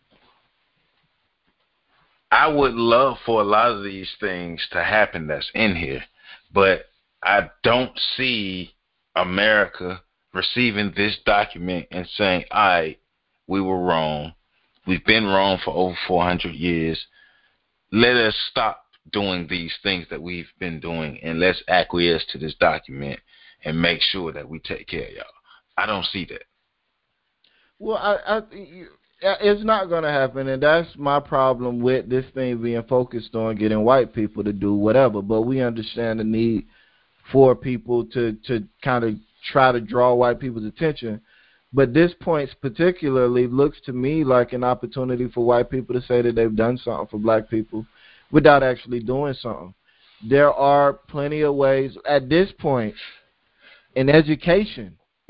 I would love for a lot of these things to happen that's in here, but I don't see America receiving this document and saying, all right, we were wrong. We've been wrong for over four hundred years. Let us stop doing these things that we've been doing, and let's acquiesce to this document and make sure that we take care of y'all. I don't see that. Well, I, I it's not going to happen, and that's my problem with this thing being focused on getting white people to do whatever. But we understand the need for people to, to kind of try to draw white people's attention. But this point particularly looks to me like an opportunity for white people to say that they've done something for black people without actually doing something. There are plenty of ways. At this point, in education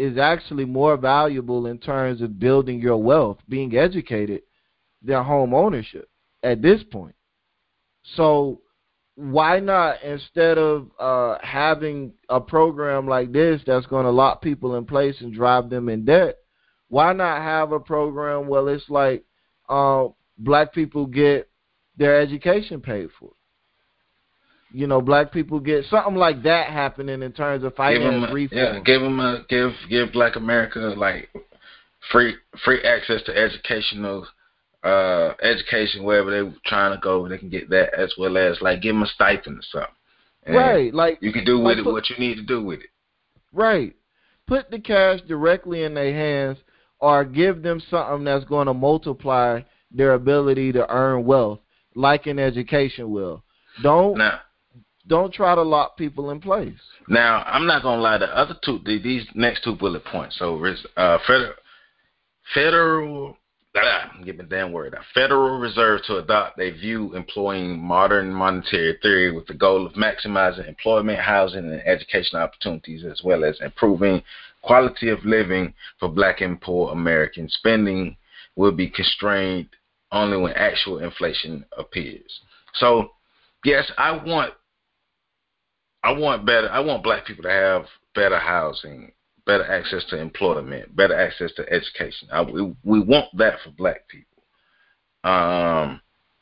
is actually more valuable in terms of building your wealth, being educated, than home ownership at this point. So why not, instead of uh, having a program like this that's going to lock people in place and drive them in debt, why not have a program where it's like uh, black people get their education paid for? You know, black people get something like that happening in terms of finance a, reform. Yeah, give them a give give Black America like free free access to educational uh education wherever they're trying to go. They can get that, as well as like give them a stipend or something. And right, like you can do with like it put, what you need to do with it. Right, put the cash directly in their hands, or give them something that's going to multiply their ability to earn wealth, like an education will. Don't now, don't try to lock people in place. Now, I'm not gonna lie. The other two, these next two bullet points. So, uh, federal, federal, I'm getting the damn word out. Federal Reserve to adopt a view employing modern monetary theory with the goal of maximizing employment, housing, and educational opportunities, as well as improving quality of living for Black and poor Americans. Spending will be constrained only when actual inflation appears. So, yes, I want. I want better. I want Black people to have better housing, better access to employment, better access to education. I, we, we want that for Black people. Um,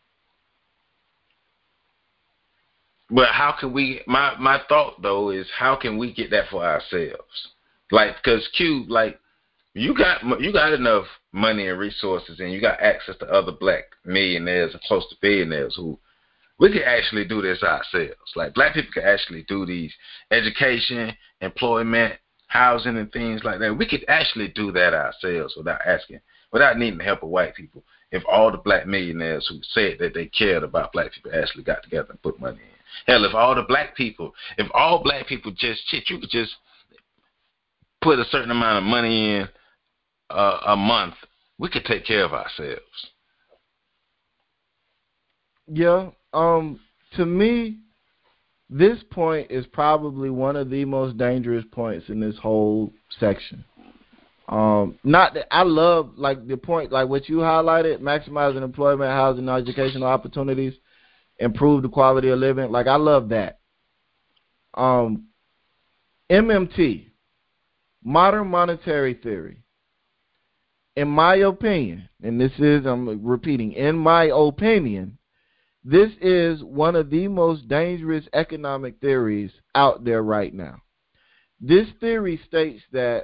but how can we? My my thought though is, how can we get that for ourselves? Like, because Q, like you got you got enough money and resources, and you got access to other Black millionaires and close to billionaires who. We can actually do this ourselves. Like, Black people can actually do these education, employment, housing, and things like that. We could actually do that ourselves without asking, without needing the help of white people. If all the Black millionaires who said that they cared about Black people actually got together and put money in. Hell, if all the Black people, if all Black people just shit, you could just put a certain amount of money in uh, a month. We could take care of ourselves. Yeah. Um, to me, this point is probably one of the most dangerous points in this whole section. Um, not that I love, like, the point, like what you highlighted, maximizing employment, housing, and educational opportunities, improve the quality of living. Like, I love that. Um, M M T, modern monetary theory. In my opinion, and this is, I'm repeating, in my opinion, this is one of the most dangerous economic theories out there right now. This theory states that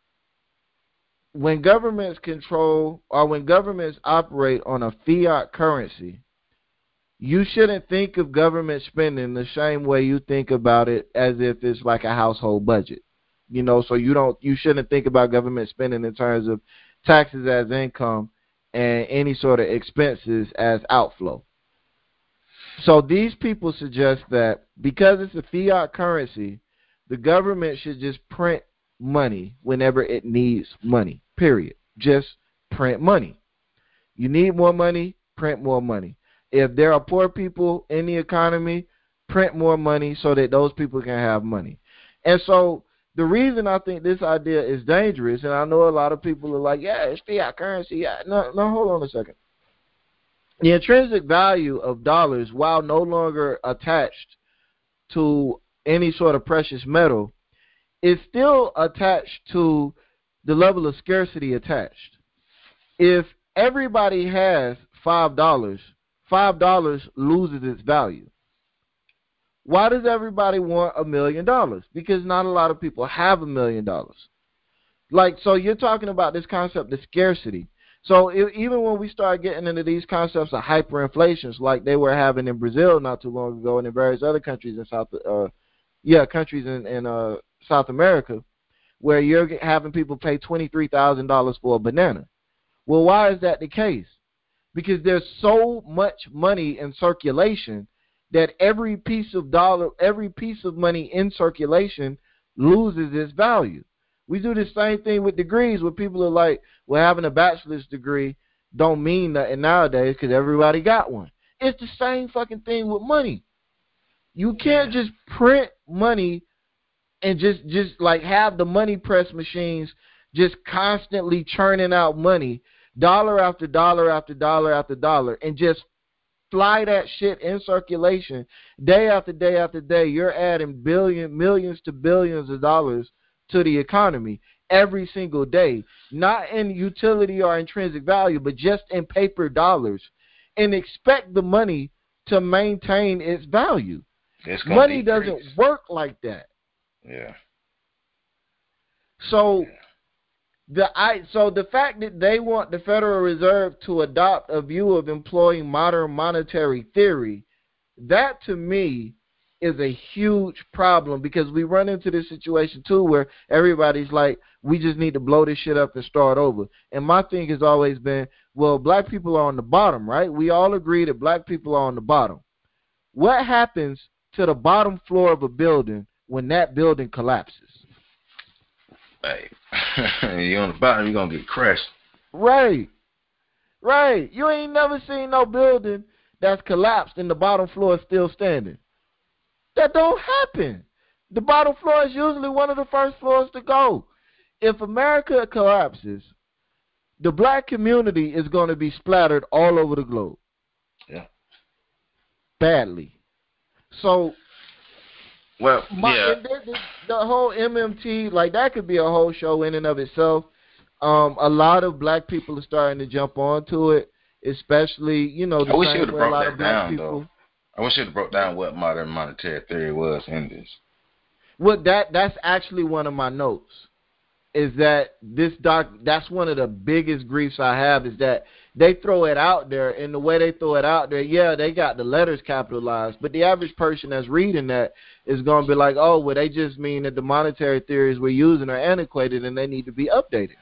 when governments control, or when governments operate on a fiat currency, you shouldn't think of government spending the same way you think about it, as if it's like a household budget. You know, so you don't, you shouldn't think about government spending in terms of taxes as income and any sort of expenses as outflow. So these people suggest that because it's a fiat currency, the government should just print money whenever it needs money, period. Just print money. You need more money, print more money. If there are poor people in the economy, print more money so that those people can have money. And so the reason I think this idea is dangerous, and I know a lot of people are like, yeah, it's fiat currency. Yeah, no, no, hold on a second. The intrinsic value of dollars, while no longer attached to any sort of precious metal, is still attached to the level of scarcity attached. If everybody has five dollars, five dollars loses its value. Why does everybody want a million dollars? Because not a lot of people have a million dollars. Like, so you're talking about this concept of scarcity. So it, even when we start getting into these concepts of hyperinflations, like they were having in Brazil not too long ago, and in various other countries in South, uh, yeah, countries in, in uh, South America, where you're having people pay twenty-three thousand dollars for a banana. Well, why is that the case? Because there's so much money in circulation that every piece of dollar, every piece of money in circulation loses its value. We do the same thing with degrees, where people are like, well, having a bachelor's degree don't mean nothing nowadays because everybody got one. It's the same fucking thing with money. You can't just print money and just just like have the money press machines just constantly churning out money, dollar after dollar after dollar after dollar, and just fly that shit in circulation day after day after day. You're adding billion, millions to billions of dollars to the economy every single day, not in utility or intrinsic value, but just in paper dollars, and expect the money to maintain its value. Money decrease. Doesn't work like that. Yeah. So the I so the fact that they want the Federal Reserve to adopt a view of employing modern monetary theory, that to me is a huge problem, because we run into this situation too where everybody's like, we just need to blow this shit up and start over. And my thing has always been, well, black people are on the bottom, right? We all agree that black people are on the bottom. What happens to the bottom floor of a building when that building collapses? Hey, you're on the bottom, you're going to get crushed. Right. Right. You ain't never seen no building that's collapsed and the bottom floor is still standing. That don't happen. The bottom floor is usually one of the first floors to go. If America collapses, the black community is going to be splattered all over the globe. Yeah. Badly. So, well, my, yeah. The, the, the whole M M T, like, that could be a whole show in and of itself. Um, a lot of black people are starting to jump onto it, especially, you know, the I wish same you would have way a broke lot that of black down, people. though. I wish you'd have broke down what modern monetary theory was in this. Well, that that's actually one of my notes. Is that this doc? That's one of the biggest griefs I have, is that they throw it out there, and the way they throw it out there, yeah, they got the letters capitalized, but the average person that's reading that is going to be like, oh, well, they just mean that the monetary theories we're using are antiquated and they need to be updated.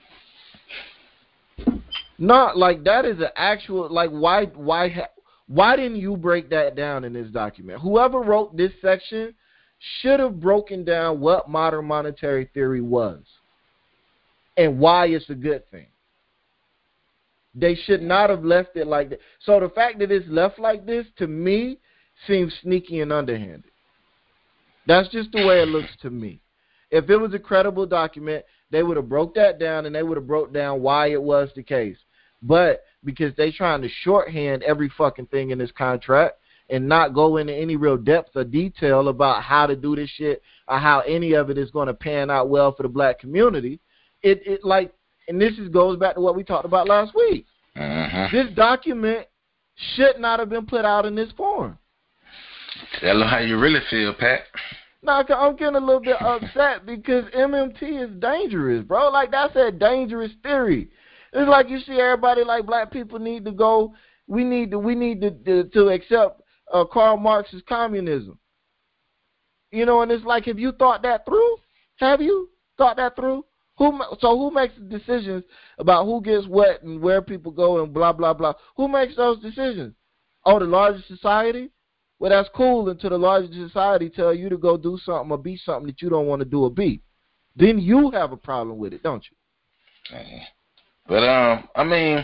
Not like that is an actual, like, why why ha- why didn't you break that down in this document? Whoever wrote this section should have broken down what modern monetary theory was and why it's a good thing. They should not have left it like that. So the fact that it's left like this, to me, seems sneaky and underhanded. That's just the way it looks to me. If it was a credible document, they would have broke that down, and they would have broke down why it was the case. But because they trying to shorthand every fucking thing in this contract and not go into any real depth or detail about how to do this shit or how any of it is going to pan out well for the black community, it, it like, and this is, goes back to what we talked about last week. Uh-huh. This document should not have been put out in this form. Tell them how you really feel, Pat. Now, I'm getting a little bit upset because M M T is dangerous, bro. Like, that's a dangerous theory. It's like you see everybody like black people need to go, we need to, we need to, to, to accept uh, Karl Marx's communism. You know, and it's like, have you thought that through? Have you thought that through? Who So who makes the decisions about who gets what and where people go and blah, blah, blah? Who makes those decisions? Oh, the larger society? Well, that's cool until the larger society tell you to go do something or be something that you don't want to do or be. Then you have a problem with it, don't you? Uh, but, um, I mean,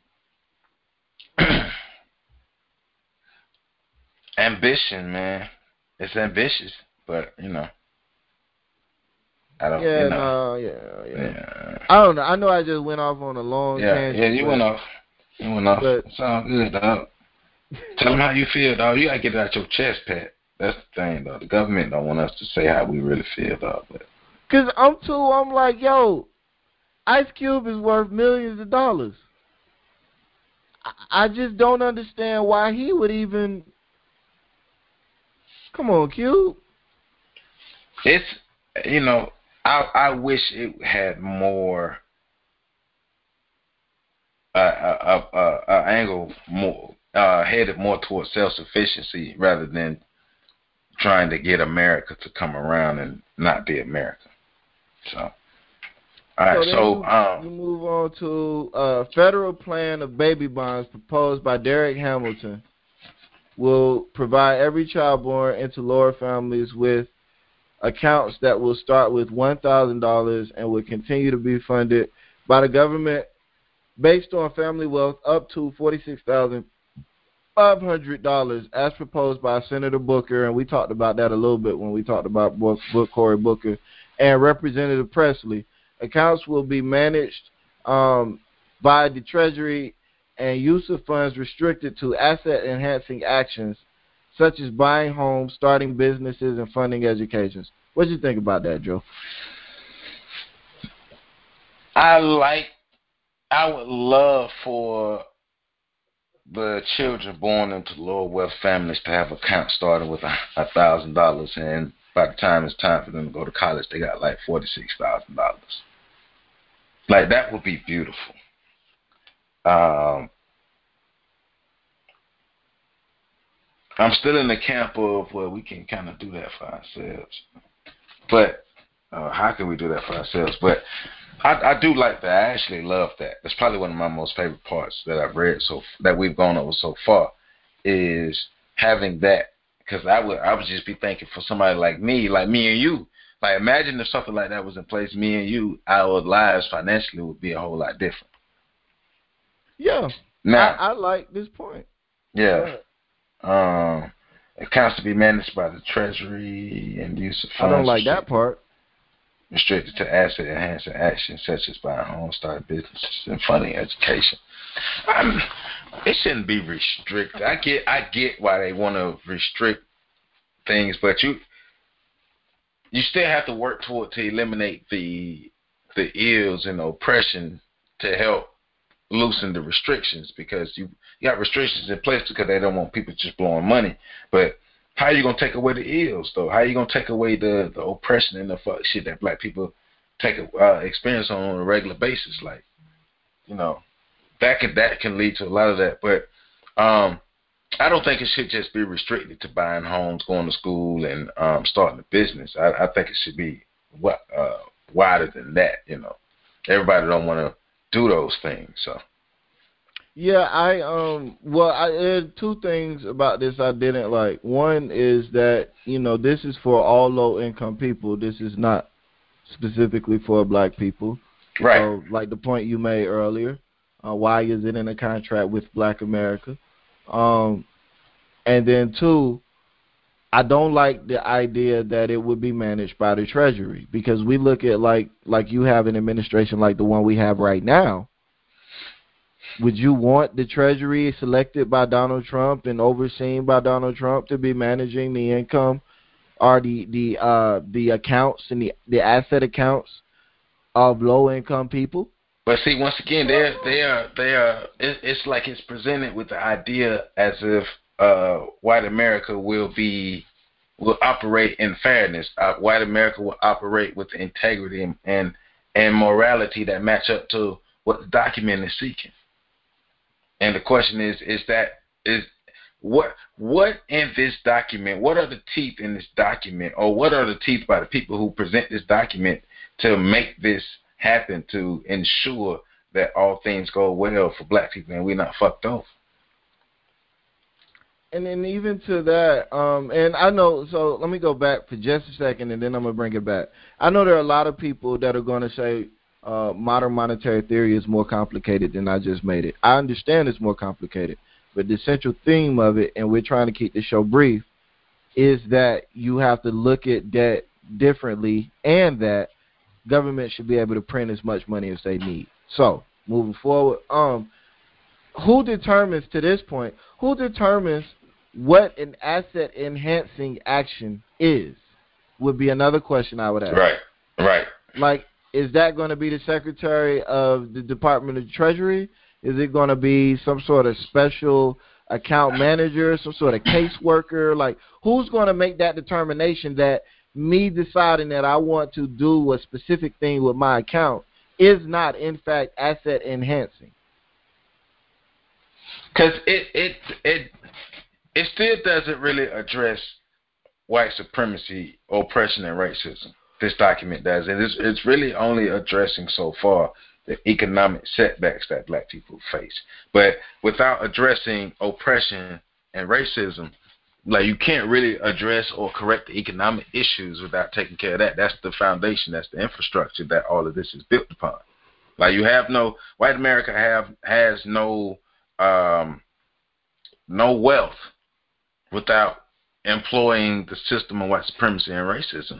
ambition, man. It's ambitious, but, you know. I don't, yeah, you know. no, yeah, yeah, yeah. I don't know. I know I just went off on a long yeah, tangent. Yeah, you but, went off. You went off. But, it's all good, dog. Tell them how you feel, dog. You got to get it out your chest, Pat. That's the thing, dog. The government don't want us to say how we really feel, dog. But. Because I'm too, I'm like, yo, Ice Cube is worth millions of dollars. I, I just don't understand why he would even. Come on, Cube. It's, you know, I I wish it had more uh, uh, uh, uh, uh angle more uh, headed more towards self sufficiency rather than trying to get America to come around and not be America. So, all right. So, so you, um, you move on to uh, federal plan of baby bonds proposed by Derek Hamilton will provide every child born into lower families with accounts that will start with one thousand dollars and will continue to be funded by the government based on family wealth up to forty-six thousand dollars five hundred dollars as proposed by Senator Booker, and we talked about that a little bit when we talked about Book, Book Cory Booker, and Representative Presley. Accounts will be managed um, by the Treasury, and use of funds restricted to asset-enhancing actions such as buying homes, starting businesses, and funding educations. What do you think about that, Joe? I like, I would love for the children born into lower wealth families to have accounts starting with a, a thousand dollars, and by the time it's time for them to go to college, they got like forty-six thousand dollars. Like, that would be beautiful. Um, I'm still in the camp of, well, we can kind of do that for ourselves. But uh, how can we do that for ourselves? But I, I do like that. I actually love that. That's probably one of my most favorite parts that I've read so that we've gone over so far is having that. Because I would I would just be thinking for somebody like me, like me and you. Like, imagine if something like that was in place, me and you, our lives financially would be a whole lot different. Yeah. Now, I, I like this point. Yeah. Um, accounts to be managed by the Treasury and use of funds. I don't like that part. Restricted to asset enhancing actions such as buying homes, starting businesses, and funding education. I'm, it shouldn't be restricted. I get, I get why they want to restrict things, but you, you still have to work toward to eliminate the, the ills and the oppression to help loosen the restrictions, because you, you got restrictions in place because they don't want people just blowing money. But how are you gonna take away the ills though? How are you gonna take away the, the oppression and the fuck shit that black people take a, uh, experience on a regular basis? Like, you know, that can that can lead to a lot of that. But um, I don't think it should just be restricted to buying homes, going to school, and um, starting a business. I, I think it should be what uh, wider than that. You know, everybody don't want to do those things. So. Yeah, I um well I there are two things about this I didn't like. One is that, you know, this is for all low income people. This is not specifically for black people. Right. So, like the point you made earlier, uh, why is it in a contract with Black America? Um and then two, I don't like the idea that it would be managed by the Treasury, because we look at like like you have an administration like the one we have right now. Would you want the Treasury selected by Donald Trump and overseen by Donald Trump to be managing the income or the the uh, the accounts and the, the asset accounts of low income people? But see, once again, they're they are they are. It, it's like it's presented with the idea as if uh, white America will be will operate in fairness. Uh, white America will operate with integrity and, and and morality that match up to what the document is seeking. And the question is, is that is what what in this document? What are the teeth in this document, or what are the teeth by the people who present this document to make this happen, to ensure that all things go well for black people and we're not fucked off? And then even to that, um, and I know. So let me go back for just a second, and then I'm gonna bring it back. I know there are a lot of people that are going to say, Uh, modern monetary theory is more complicated than I just made it. I understand it's more complicated, but the central theme of it, and we're trying to keep the show brief, is that you have to look at debt differently, and that government should be able to print as much money as they need. So, moving forward, um, who determines, to this point, who determines what an asset-enhancing action is, would be another question I would ask. Right, right. Like, is that going to be the Secretary of the Department of the Treasury? Is it going to be some sort of special account manager, some sort of caseworker? Like, who's going to make that determination that me deciding that I want to do a specific thing with my account is not, in fact, asset enhancing? Because it, it, it, it still doesn't really address white supremacy, oppression, and racism. This document does, and it's, it's really only addressing so far the economic setbacks that black people face. But without addressing oppression and racism, like, you can't really address or correct the economic issues without taking care of that. That's the foundation. That's the infrastructure that all of this is built upon. Like, you have no white America have has no um, no wealth without employing the system of white supremacy and racism.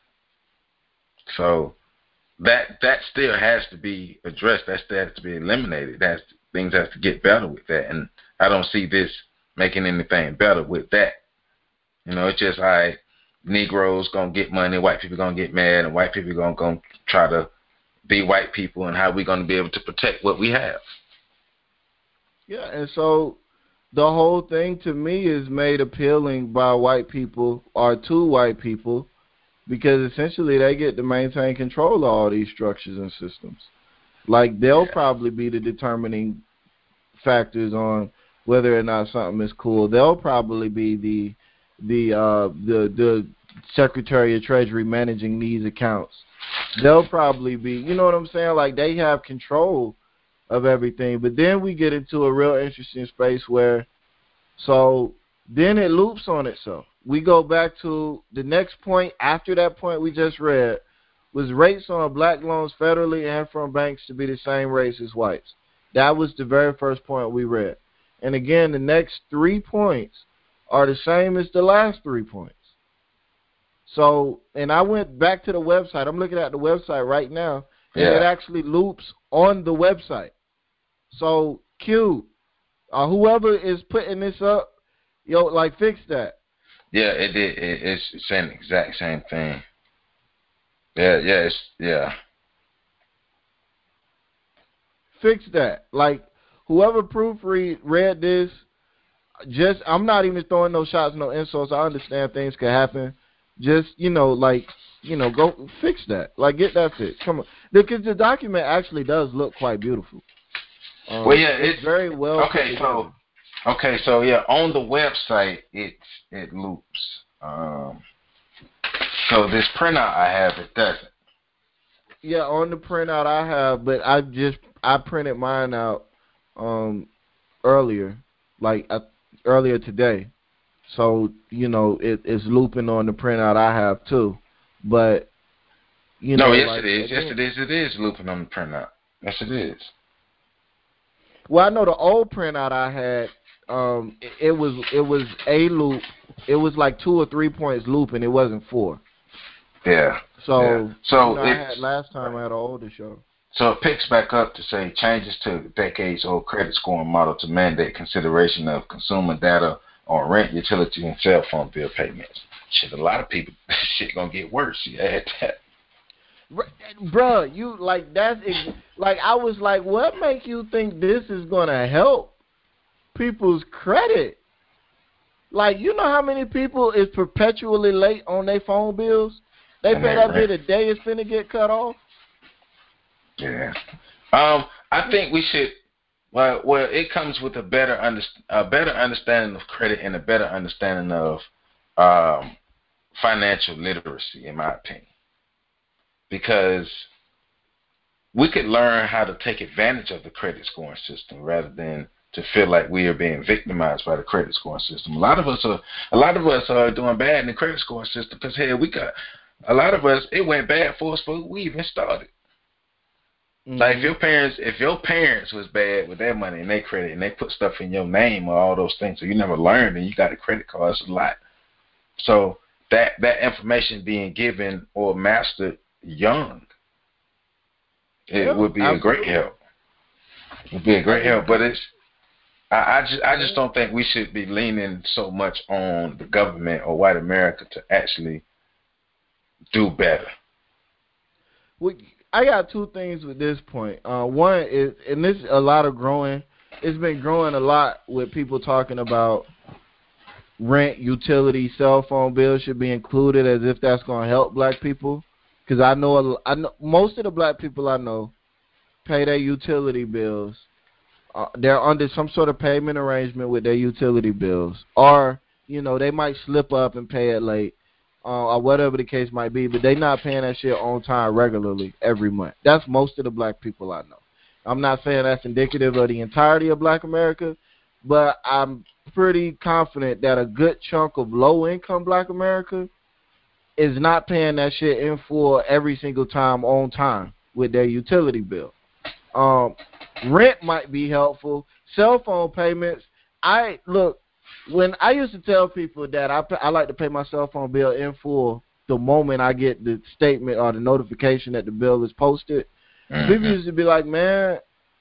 So that that still has to be addressed. That still has to be eliminated. That's things have to get better with that. And I don't see this making anything better with that. You know, it's just all right, Negroes gonna get money, white people gonna get mad, and white people gonna gonna try to be white people, and how we gonna be able to protect what we have. Yeah, and so the whole thing to me is made appealing by white people or to white people, because essentially they get to maintain control of all these structures and systems. Like, they'll yeah. probably be the determining factors on whether or not something is cool. They'll probably be the the uh, the the Secretary of Treasury managing these accounts. They'll probably be, you know what I'm saying? Like, they have control of everything. But then we get into a real interesting space where, so then it loops on itself. We go back to the next point after that point we just read, was rates on black loans federally and from banks to be the same rates as whites. That was the very first point we read. And again, the next three points are the same as the last three points. So, and I went back to the website. I'm looking at the website right now, and yeah. it actually loops on the website. So, Q, uh, whoever is putting this up, yo, like, fix that. Yeah, it did. It, it's saying the exact same thing. Yeah, yeah, it's, yeah. Fix that. Like, whoever proofread read this, just, I'm not even throwing no shots, no insults. I understand things could happen. Just, you know, like, you know, go fix that. Like, get that fixed. Come on. Because the document actually does look quite beautiful. Um, well, yeah, it's, it's very well okay, so, okay, so, yeah, on the website, it, it loops. Um, so this printout I have, it doesn't. Yeah, on the printout I have, but I just, I printed mine out um, earlier, like uh, earlier today. So, you know, it, it's looping on the printout I have too. But, you know. No, yes like, it is. Yes it is. It is looping on the printout. Yes it is. Well, I know the old printout I had, um, it, it was it was a loop. It was like two or three points looping. It wasn't four. Yeah. So, yeah. so you know, I had last time I had an older show. So it picks back up to say changes to decades-old credit scoring model to mandate consideration of consumer data on rent, utility, and cell phone bill payments. Shit, a lot of people, shit gonna get worse. You add that. Bruh, you, like, that's, like, I was like, what make you think this is gonna help people's credit? Like, you know how many people is perpetually late on their phone bills? They and pay that bill the day it's finna get cut off. Yeah. Um, I think we should, well, well, it comes with a better, under, a better understanding of credit and a better understanding of um, financial literacy, in my opinion. Because we could learn how to take advantage of the credit scoring system rather than to feel like we are being victimized by the credit scoring system. A lot of us are, a lot of us are doing bad in the credit scoring system because, hey, we got, a lot of us, it went bad for us before we even started. Mm-hmm. Like if your parents, if your parents was bad with their money and their credit, and they put stuff in your name or all those things, so you never learned, and you got a credit card, it's a lot. So that that information being given or mastered young, it yeah, would be absolutely. a great help. It would be a great help, but it's I, I just I just don't think we should be leaning so much on the government or white America to actually do better. Well, I got two things with this point. Uh, one is, and this is a lot of growing. It's been growing a lot with people talking about rent, utility, cell phone bills should be included as if that's going to help black people. Because I know, I know most of the black people I know pay their utility bills. Uh, they're under some sort of payment arrangement with their utility bills, or you know they might slip up and pay it late. Uh, or whatever the case might be, but they not paying that shit on time regularly every month. That's most of the black people I know. I'm not saying that's indicative of the entirety of black America, but I'm pretty confident that a good chunk of low-income black America is not paying that shit in full every single time on time with their utility bill. Um, rent might be helpful. Cell phone payments, I look when I used to tell people that I I like to pay my cell phone bill in full the moment I get the statement or the notification that the bill is posted. Mm-hmm. People used to be like, man,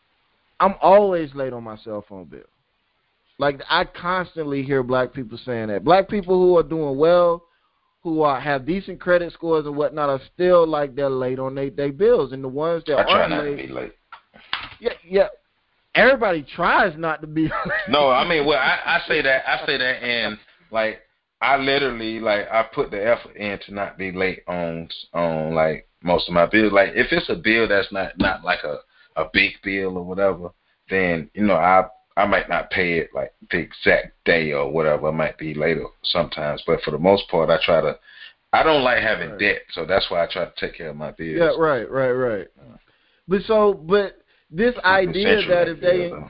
I'm always late on my cell phone bill. Like, I constantly hear black people saying that. Black people who are doing well, who are have decent credit scores and whatnot, are still like they're late on their they bills. And the ones that I aren't try not late, to be late. Yeah, yeah. Everybody tries not to be late. No, I mean, well, I, I say that, I say that, and like, I literally, like, I put the effort in to not be late on, on like, most of my bills. Like, if it's a bill that's not, not like a, a big bill or whatever, then, you know, I I might not pay it, like, the exact day or whatever. I might be later sometimes. But for the most part, I try to, I don't like having right. debt, so that's why I try to take care of my bills. Yeah, right, right, right. Uh, but so, but this idea that if they, bill,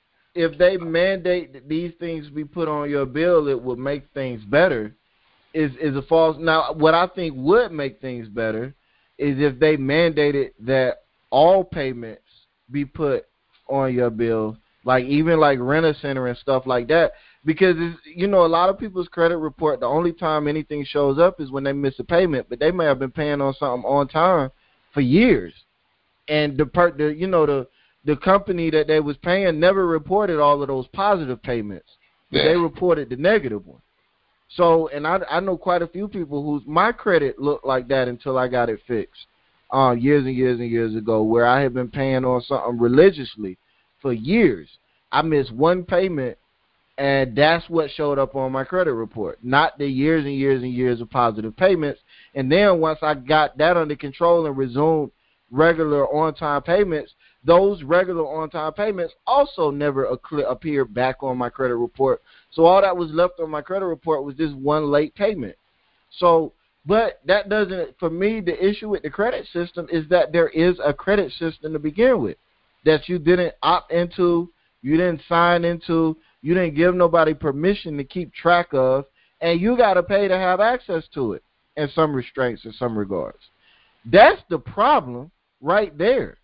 if they mandate that these things be put on your bill, it would make things better, is is a false. Now, what I think would make things better is if they mandated that all payments be put on your bill, like even like Rent-A-Center and stuff like that, because it's, you know, a lot of people's credit report, the only time anything shows up is when they miss a payment, but they may have been paying on something on time for years, and the per the you know the the company that they was paying never reported all of those positive payments, but yeah. they reported the negative one. So, and I I know quite a few people whose my credit looked like that until I got it fixed, um, years and years and years ago, where I had been paying on something religiously for years. I missed one payment, and that's what showed up on my credit report, not the years and years and years of positive payments. And then once I got that under control and resumed regular on-time payments, those regular on-time payments also never appeared back on my credit report. So all that was left on my credit report was this one late payment. So, but that doesn't, for me, the issue with the credit system is that there is a credit system to begin with that you didn't opt into, you didn't sign into, you didn't give nobody permission to keep track of, and you got to pay to have access to it in some restraints in some regards. That's the problem right there.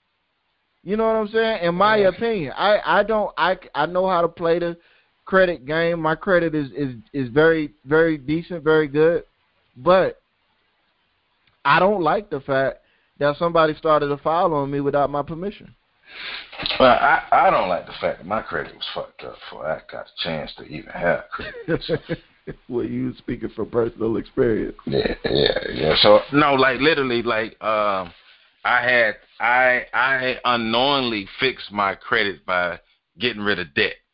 You know what I'm saying? In my yeah. opinion, I, I don't I, I know how to play the credit game. My credit is, is, is very, very decent, very good, but I don't like the fact that somebody started a file on me without my permission. Well, I, I don't like the fact that my credit was fucked up before I got the chance to even have credit. Well, you speaking from personal experience. Yeah, yeah, yeah. So no, like literally, like um, I had I I unknowingly fixed my credit by getting rid of debt,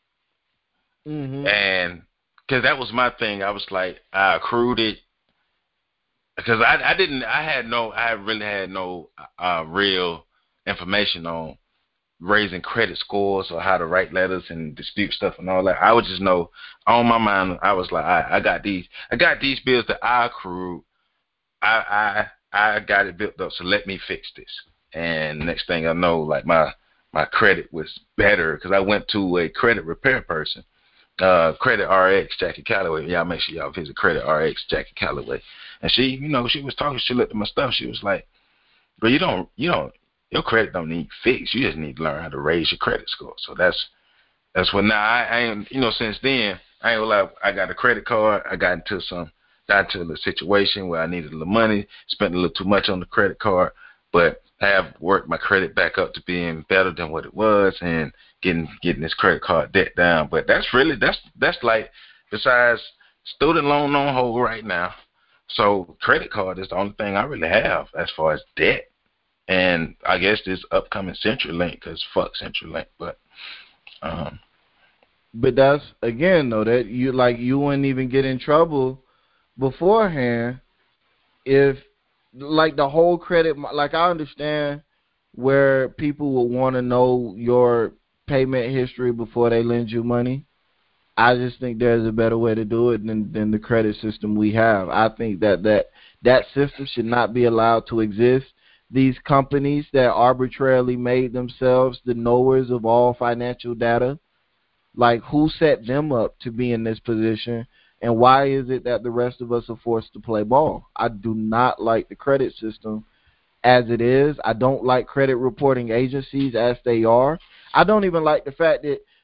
mm-hmm. and because that was my thing, I was like I accrued it because I I didn't I had no I really had no uh, real information on raising credit scores or how to write letters and dispute stuff and all that. I would just know on my mind. I was like, I, I got these, I got these bills that I accrued. I, I, I got it built up. So let me fix this. And next thing I know, like my, my credit was better because I went to a credit repair person, uh, Credit R X, Jackie Calloway. Y'all make sure y'all visit Credit R X, Jackie Calloway. And she, you know, she was talking. She looked at my stuff. She was like, but you don't, you don't. Your credit don't need fixed. You just need to learn how to raise your credit score. So that's that's what now I, I ain't you know since then I ain't gonna lie, I got a credit card. I got into some got into a situation where I needed a little money, spent a little too much on the credit card, but I have worked my credit back up to being better than what it was and getting getting this credit card debt down. But that's really that's that's like besides student loan on hold right now. So credit card is the only thing I really have as far as debt. And I guess this upcoming CenturyLink, because fuck CenturyLink, but um, but that's again though that you like you wouldn't even get in trouble beforehand if like the whole credit. Like I understand where people will want to know your payment history before they lend you money. I just think there's a better way to do it than than the credit system we have. I think that that that system should not be allowed to exist. These companies that arbitrarily made themselves the knowers of all financial data, like who set them up to be in this position, and why is it that the rest of us are forced to play ball? I do not like the credit system as it is. I don't like credit reporting agencies as they are. I don't even like the fact that,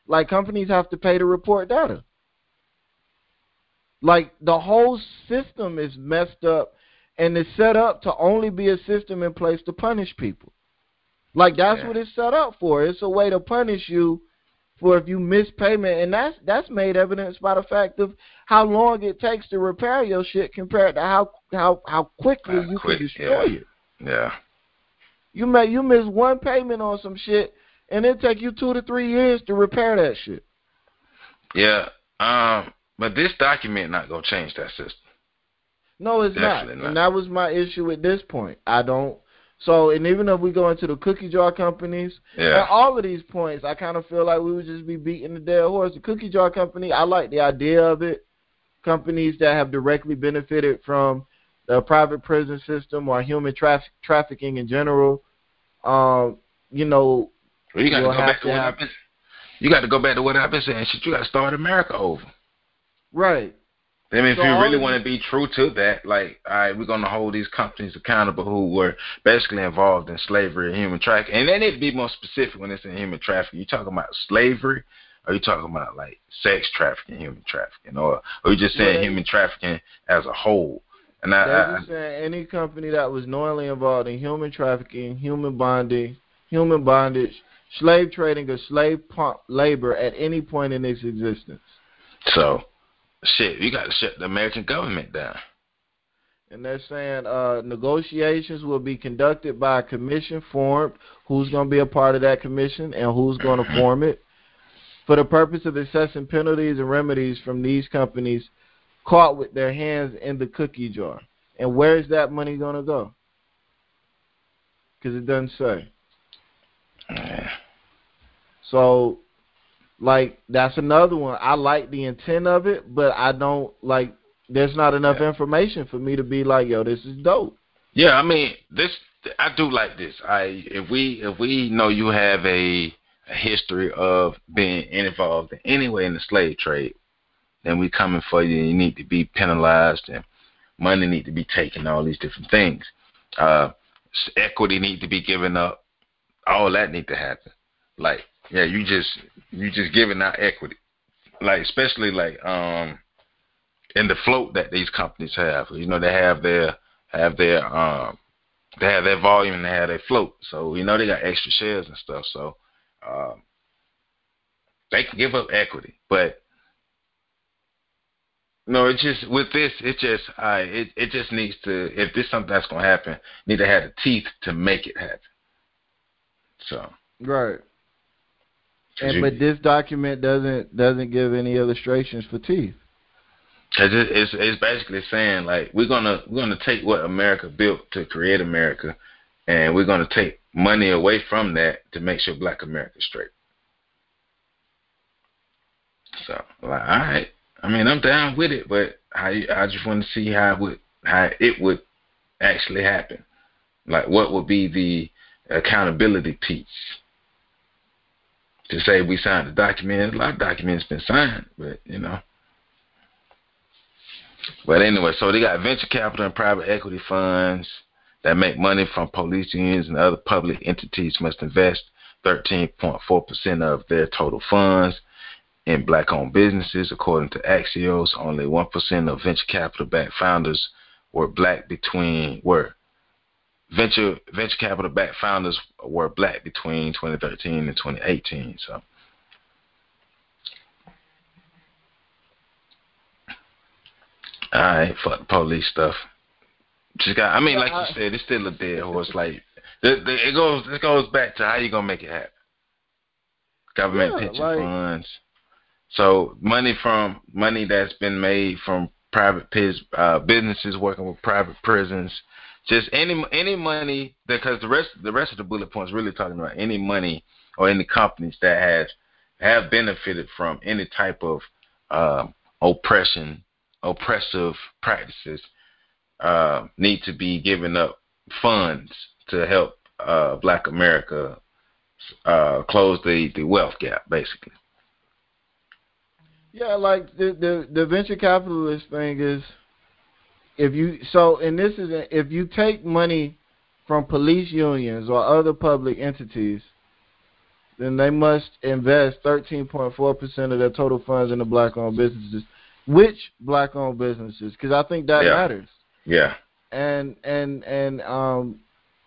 Like, companies have to pay to report data. Like, the whole system is messed up, and it's set up to only be a system in place to punish people. Like, that's yeah. what it's set up for. It's a way to punish you for if you miss payment, and that's that's made evidenced by the fact of how long it takes to repair your shit compared to how how how quickly uh, you quick, can destroy yeah. it. Yeah. You may you miss one payment on some shit, and it take you two to three years to repair that shit. Yeah. Um. But this document not gonna change that system. No, it's not. not. And that was my issue at this point. I don't. So, and even if we go into the cookie jar companies, yeah. at all of these points, I kind of feel like we would just be beating the dead horse. The cookie jar company, I like the idea of it. Companies that have directly benefited from the private prison system or human traf- trafficking in general, um, you know, well, you got to go back to what I've been. You got to go back to what I've been saying. Shit, you got to start America over. Right. I mean, if so you really want to be true to that, like, all right, we're going to hold these companies accountable who were basically involved in slavery and human trafficking. And they need to be more specific when it's in human trafficking. You talking about slavery, or you talking about, like, sex trafficking, human trafficking, or, or you just saying well, human trafficking as a whole? And I, they're just saying any company that was knowingly involved in human trafficking, human bonding, human bondage, slave trading, or slave labor at any point in its existence. So... Shit, you got to shut the American government down. And they're saying uh, negotiations will be conducted by a commission formed. Who's going to be a part of that commission and who's going to form it? For the purpose of assessing penalties and remedies from these companies caught with their hands in the cookie jar. And where is that money going to go? Because it doesn't say. Yeah. So... Like, that's another one. I like the intent of it, but I don't, like, there's not enough yeah. information for me to be like, yo, this is dope. Yeah, I mean, this, I do like this. I If we if we know you have a, a history of being involved in any way in the slave trade, then we coming for you, and you need to be penalized, and money need to be taken, all these different things. Uh, equity need to be given up. All that need to happen. Like, yeah, you just you just giving out equity, like especially like um in the float that these companies have. You know, they have their have their um they have their volume and they have their float. So you know they got extra shares and stuff. So um, they can give up equity, but no, it's just with this. It just I it it just needs to. If this is something that's gonna happen, need to have the teeth to make it happen. So right. And, but this document doesn't doesn't give any illustrations for teeth. Cause it, it's it's basically saying like we're gonna we're gonna take what America built to create America, and we're gonna take money away from that to make sure Black America's straight. So like, all right, I mean I'm down with it, but I I just want to see how it would how it would actually happen. Like what would be the accountability piece? To say we signed a document, a lot of documents been signed, but you know. But anyway, so they got venture capital and private equity funds that make money from police unions and other public entities must invest thirteen point four percent of their total funds in Black-owned businesses. According to Axios, only one percent of venture capital-backed founders were Black between were Venture venture capital backed founders were Black between twenty thirteen and twenty eighteen. So, all right, fuck the police stuff. Just got. I mean, like you said, it's still a dead horse. Like the, the, it goes it goes back to how you gonna make it happen. Government yeah, pension like, funds. So money from money that's been made from private piz, uh, businesses working with private prisons. Just any any money, because the rest the rest of the bullet points really talking about any money or any companies that has have benefited from any type of uh, oppression, oppressive practices, uh, need to be giving up funds to help uh, Black America uh, close the, the wealth gap, basically. Yeah, like the the, the venture capitalist thing is. If you so, and this is a, if you take money from police unions or other public entities, then they must invest thirteen point four percent of their total funds in the black-owned businesses. Which black-owned businesses? Because I think that yeah. matters. Yeah. And and and um,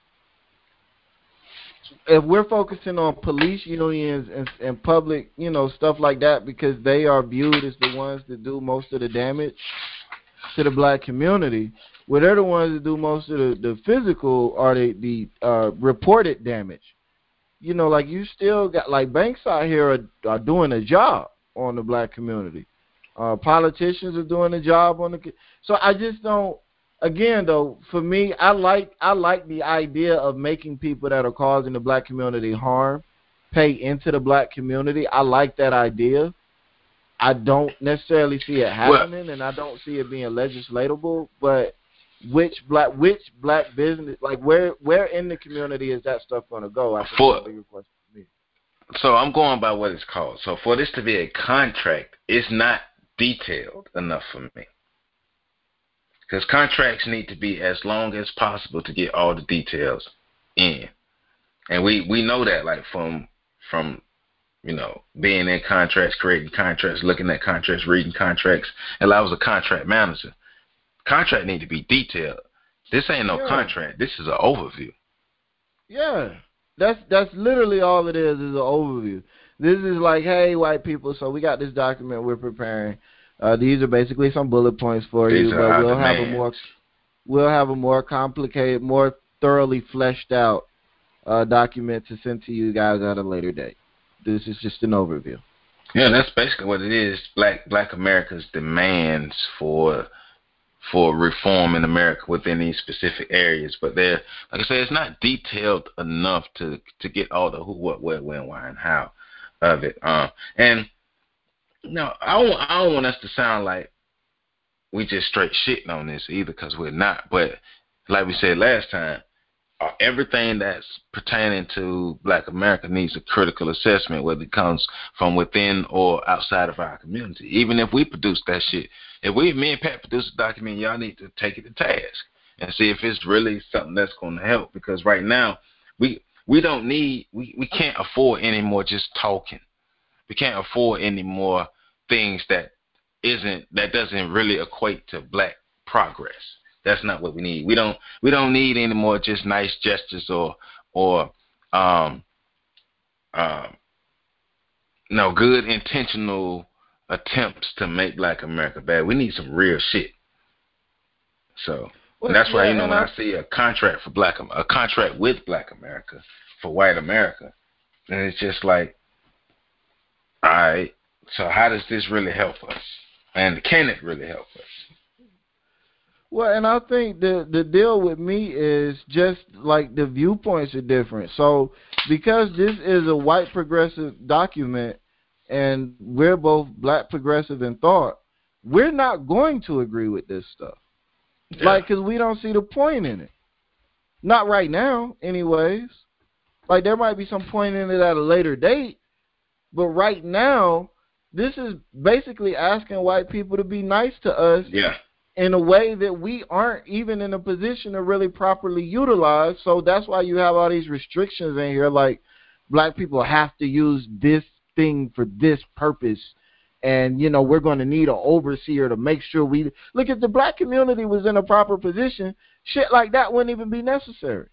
if we're focusing on police unions and, and public, you know, stuff like that, because they are viewed as the ones that do most of the damage to the black community, well, they're the ones that do most of the, the physical or the, the uh, reported damage. You know, like you still got, like banks out here are, are doing a job on the black community. Uh, politicians are doing a job on the, so I just don't, again though, for me, I like, I like the idea of making people that are causing the black community harm pay into the black community. I like that idea. I don't necessarily see it happening, well, and I don't see it being legislatable, but which black which black business, like where where in the community is that stuff going to go? I think for, that's a bigger question for me. So I'm going by what it's called. So for this to be a contract, it's not detailed enough for me. Because contracts need to be as long as possible to get all the details in. And we, we know that, like, from, from you know, being in contracts, creating contracts, looking at contracts, reading contracts. And I was a contract manager. Contract need to be detailed. This ain't no yeah. contract. This is an overview. Yeah. That's that's literally all it is, is an overview. This is like, hey, white people, so we got this document we're preparing. Uh, these are basically some bullet points for these you, but we'll demands. have a more we'll have a more complicated, more thoroughly fleshed out uh, document to send to you guys at a later date. This is just an overview. Yeah, that's basically what it is. Black Black America's demands for for reform in America within these specific areas, but they're, like I said, it's not detailed enough to to get all the who, what, where, when, why, and how of it. Um, and no, I don't, I don't want us to sound like we just straight shitting on this either, because we're not. But like we said last time, uh, everything that's pertaining to Black America needs a critical assessment, whether it comes from within or outside of our community. Even if we produce that shit, if we, me and Pat produce a document, y'all need to take it to task and see if it's really something that's going to help. Because right now, we we don't need, we, we can't afford any more just talking. We can't afford any more things that isn't, that doesn't really equate to black progress. That's not what we need. We don't we don't need any more just nice gestures or or um um no good intentional attempts to make Black America bad. We need some real shit. So well, and that's yeah, why, you know, when I, I see a contract for black a contract with Black America for white America, and it's just like, all right, so how does this really help us? And can it really help us? Well, and I think the the deal with me is just like the viewpoints are different. So because this is a white progressive document and we're both black progressive in thought, we're not going to agree with this stuff. Yeah. Like, because we don't see the point in it. Not right now, anyways. Like, there might be some point in it at a later date, but right now, this is basically asking white people to be nice to us. Yeah. In a way that we aren't even in a position to really properly utilize. So that's why you have all these restrictions in here, like black people have to use this thing for this purpose. And, you know, we're going to need an overseer to make sure we... Look, if the black community was in a proper position, shit like that wouldn't even be necessary.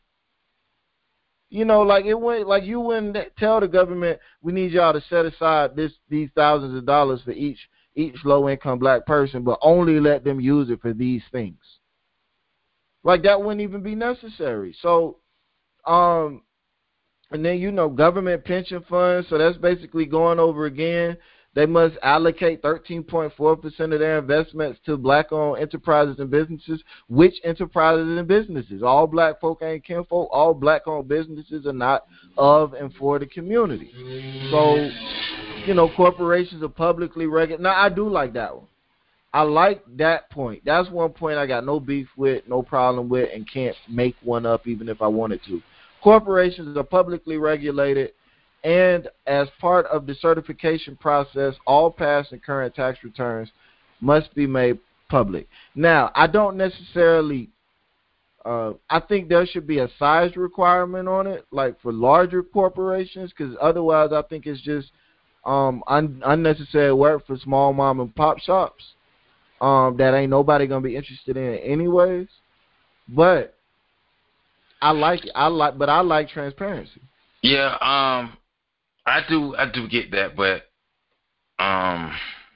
You know, like it went, like you wouldn't tell the government, we need y'all to set aside this these thousands of dollars for each each low-income black person, but only let them use it for these things. Like, that wouldn't even be necessary. So, um, and then, you know, government pension funds, so that's basically going over again. They must allocate thirteen point four percent of their investments to black-owned enterprises and businesses. Which enterprises and businesses? All black folk ain't kinfolk. All black-owned businesses are not of and for the community. So, you know, corporations are publicly regulated. Now, I do like that one. I like that point. That's one point I got no beef with, no problem with, and can't make one up even if I wanted to. Corporations are publicly regulated, and as part of the certification process, all past and current tax returns must be made public. Now, I don't necessarily Uh, I think there should be a size requirement on it, like for larger corporations, because otherwise I think it's just um, un- unnecessary work for small mom and pop shops um, that ain't nobody gonna be interested in anyways. But I like it. I like, but I like transparency. Yeah, um, I do, I do get that, but um,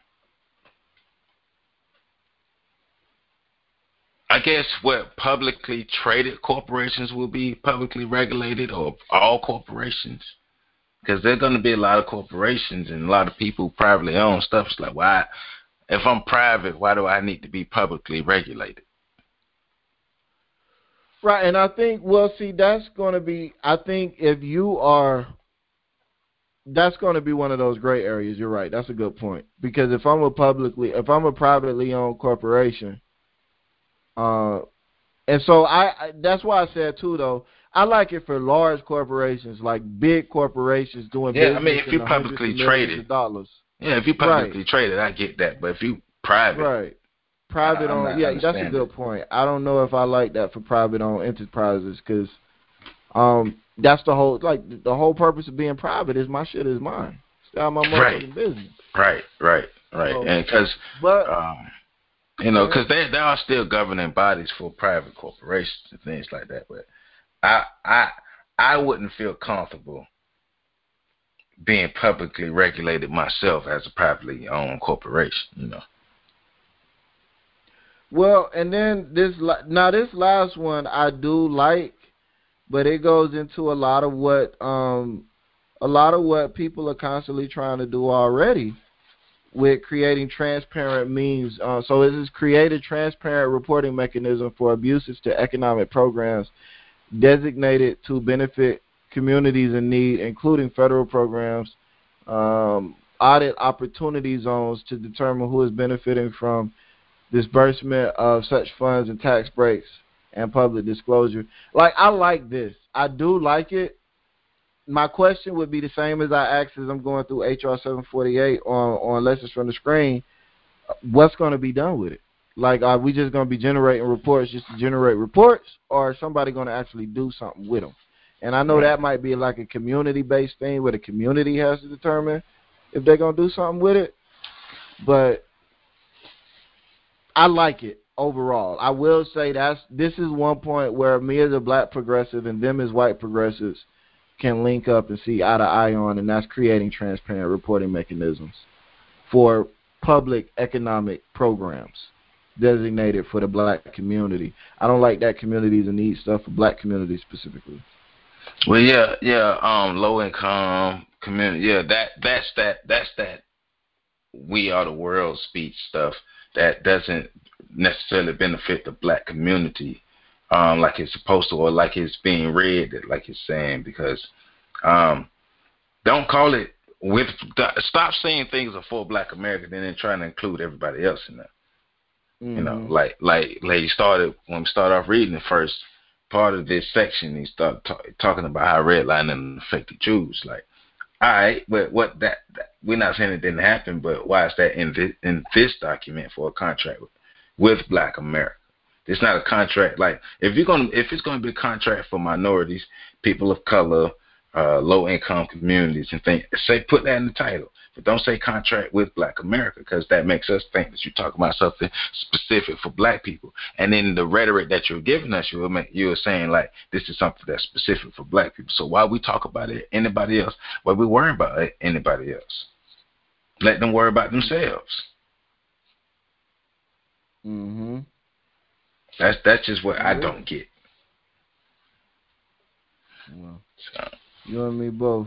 I guess what publicly traded corporations will be publicly regulated, or all corporations, because there are going to be a lot of corporations and a lot of people who privately own stuff. It's like, why, if I'm private, why do I need to be publicly regulated? Right, and I think, well, see, that's going to be, I think if you are, that's going to be one of those gray areas. You're right. That's a good point. Because if I'm a publicly, if I'm a privately owned corporation, uh, and so I, I, that's why I said too, though, I like it for large corporations, like big corporations doing Yeah, I business mean, if in you're the hundreds of publicly millions traded, of dollars. yeah, if you're publicly Right, traded, I get that. But if you private, right. I, Private I'm owned, not yeah, that's a understanding. good point. I don't know if I like that for private owned enterprises because um, that's the whole, like, the whole purpose of being private is my shit is mine. Stay out my Right, motherfucking business. right, right, right. So, And because, but um, you go know, ahead. because there there are still governing bodies for private corporations and things like that. But I I I wouldn't feel comfortable being publicly regulated myself as a privately owned corporation. You know. Well, and then this la- now this last one I do like, but it goes into a lot of what um a lot of what people are constantly trying to do already with creating transparent means. Uh, so it is created transparent reporting mechanism for abuses to economic programs designated to benefit communities in need, including federal programs, um, audit opportunity zones to determine who is benefiting from disbursement of such funds and tax breaks and public disclosure. Like, I like this. I do like it. My question would be the same as I asked as I'm going through H R seven forty-eight on, on Lessons from the Screen. What's going to be done with it? Like, are we just going to be generating reports just to generate reports, or is somebody going to actually do something with them? And I know Right. that might be like a community-based thing where the community has to determine if they're going to do something with it. But I like it overall. I will say that's this is one point where me as a black progressive and them as white progressives can link up and see eye to eye on, and that's creating transparent reporting mechanisms for public economic programs designated for the black community. I don't like that communities in need stuff for black communities specifically. Well, yeah, yeah. Um, low income community. Yeah, that that's that that's that. We are the world speech stuff that doesn't necessarily benefit the black community, um, like it's supposed to, or like it's being read, like it's saying, because um, don't call it with. Stop saying things are for Black America, and then trying to include everybody else in that. Mm-hmm. You know, like like like he started when we started off reading the first part of this section. He started ta- talking about how redlining affected Jews. Like, all right, but what that, that we're not saying it didn't happen, but why is that in this, in this document for a contract with, with Black America? It's not a contract. Like, if you're gonna if it's gonna be a contract for minorities, people of color, uh, low income communities, and things, say put that in the title, but don't say contract with Black America, because that makes us think that you're talking about something specific for Black people. And then the rhetoric that you're giving us, you're make, you're saying like this is something that's specific for Black people. So why we talk about it anybody else? Why we worry about it, anybody else? Let them worry about themselves. Mm-hmm. That's that's just what I Yeah. don't get. Well, So. you and me both.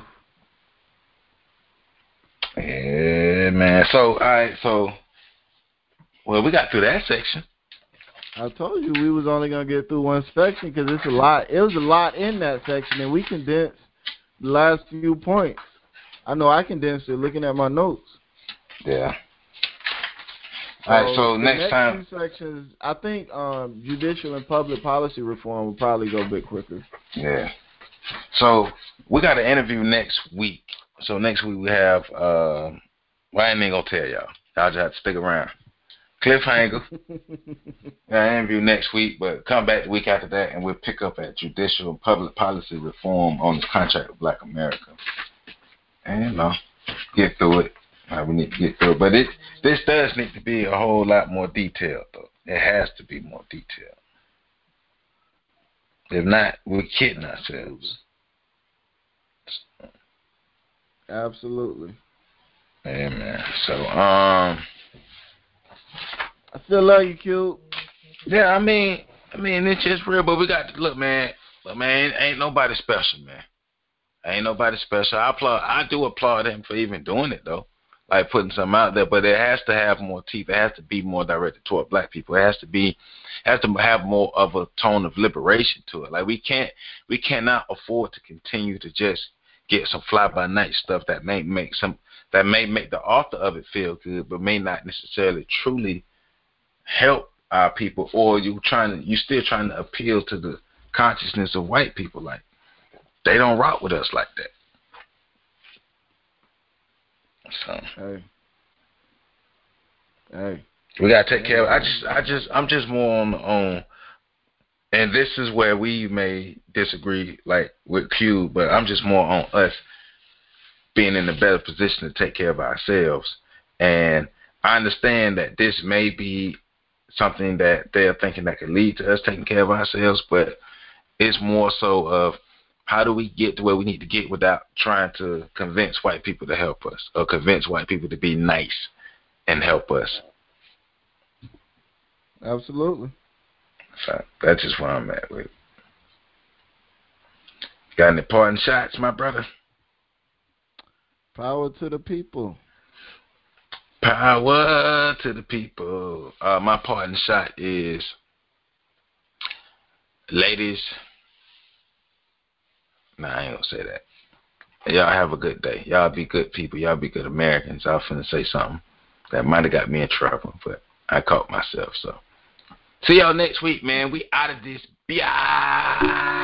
Yeah, man. So, all right. So, well, we got through that section. I told you we was only gonna get through one section because it's a lot. It was a lot in that section, and we condensed the last few points. I know I condensed it looking at my notes. Yeah. So All right. So the next next time, few sections, I think um, judicial and public policy reform will probably go a bit quicker. yeah. So we got an interview next week. So next week we have. Uh, well, I ain't even gonna tell y'all. Y'all just have to stick around. Cliffhanger. I interview next week, but come back the week after that, and we'll pick up at judicial and public policy reform on this contract with Black America. And you know, get through it. Uh, we need to get through it, but it this does need to be a whole lot more detailed, though. It has to be more detailed. If not, we're kidding ourselves. Absolutely. Amen. So, um, I still love you, Q. Yeah, I mean, I mean, it's just real, but we got to look, man. Look, man, ain't nobody special, man. Ain't nobody special. I applaud. I do applaud him for even doing it, though, like putting something out there. But it has to have more teeth. It has to be more directed toward Black people. It has to be, has to have more of a tone of liberation to it. Like we can't, we cannot afford to continue to just get some fly by night stuff that may make some, that may make the author of it feel good, but may not necessarily truly help our people, or you trying to, you still trying to appeal to the consciousness of white people. Like they don't rock with us like that. So hey, hey, we gotta take care of. I just, I just, I'm just more on on, and this is where we may disagree, like with Q, but I'm just more on us being in a better position to take care of ourselves. And I understand that this may be something that they're thinking that could lead to us taking care of ourselves, but it's more so of how do we get to where we need to get without trying to convince white people to help us or convince white people to be nice and help us. Absolutely. So that's just where I'm at with it. Got any parting shots, my brother? Power to the people. Power to the people. Uh, my parting shot is, ladies, nah, I ain't gonna say that. Y'all have a good day. Y'all be good people. Y'all be good Americans. I was finna say something that might have got me in trouble, but I caught myself. So, see y'all next week, man. We out of this. Bye.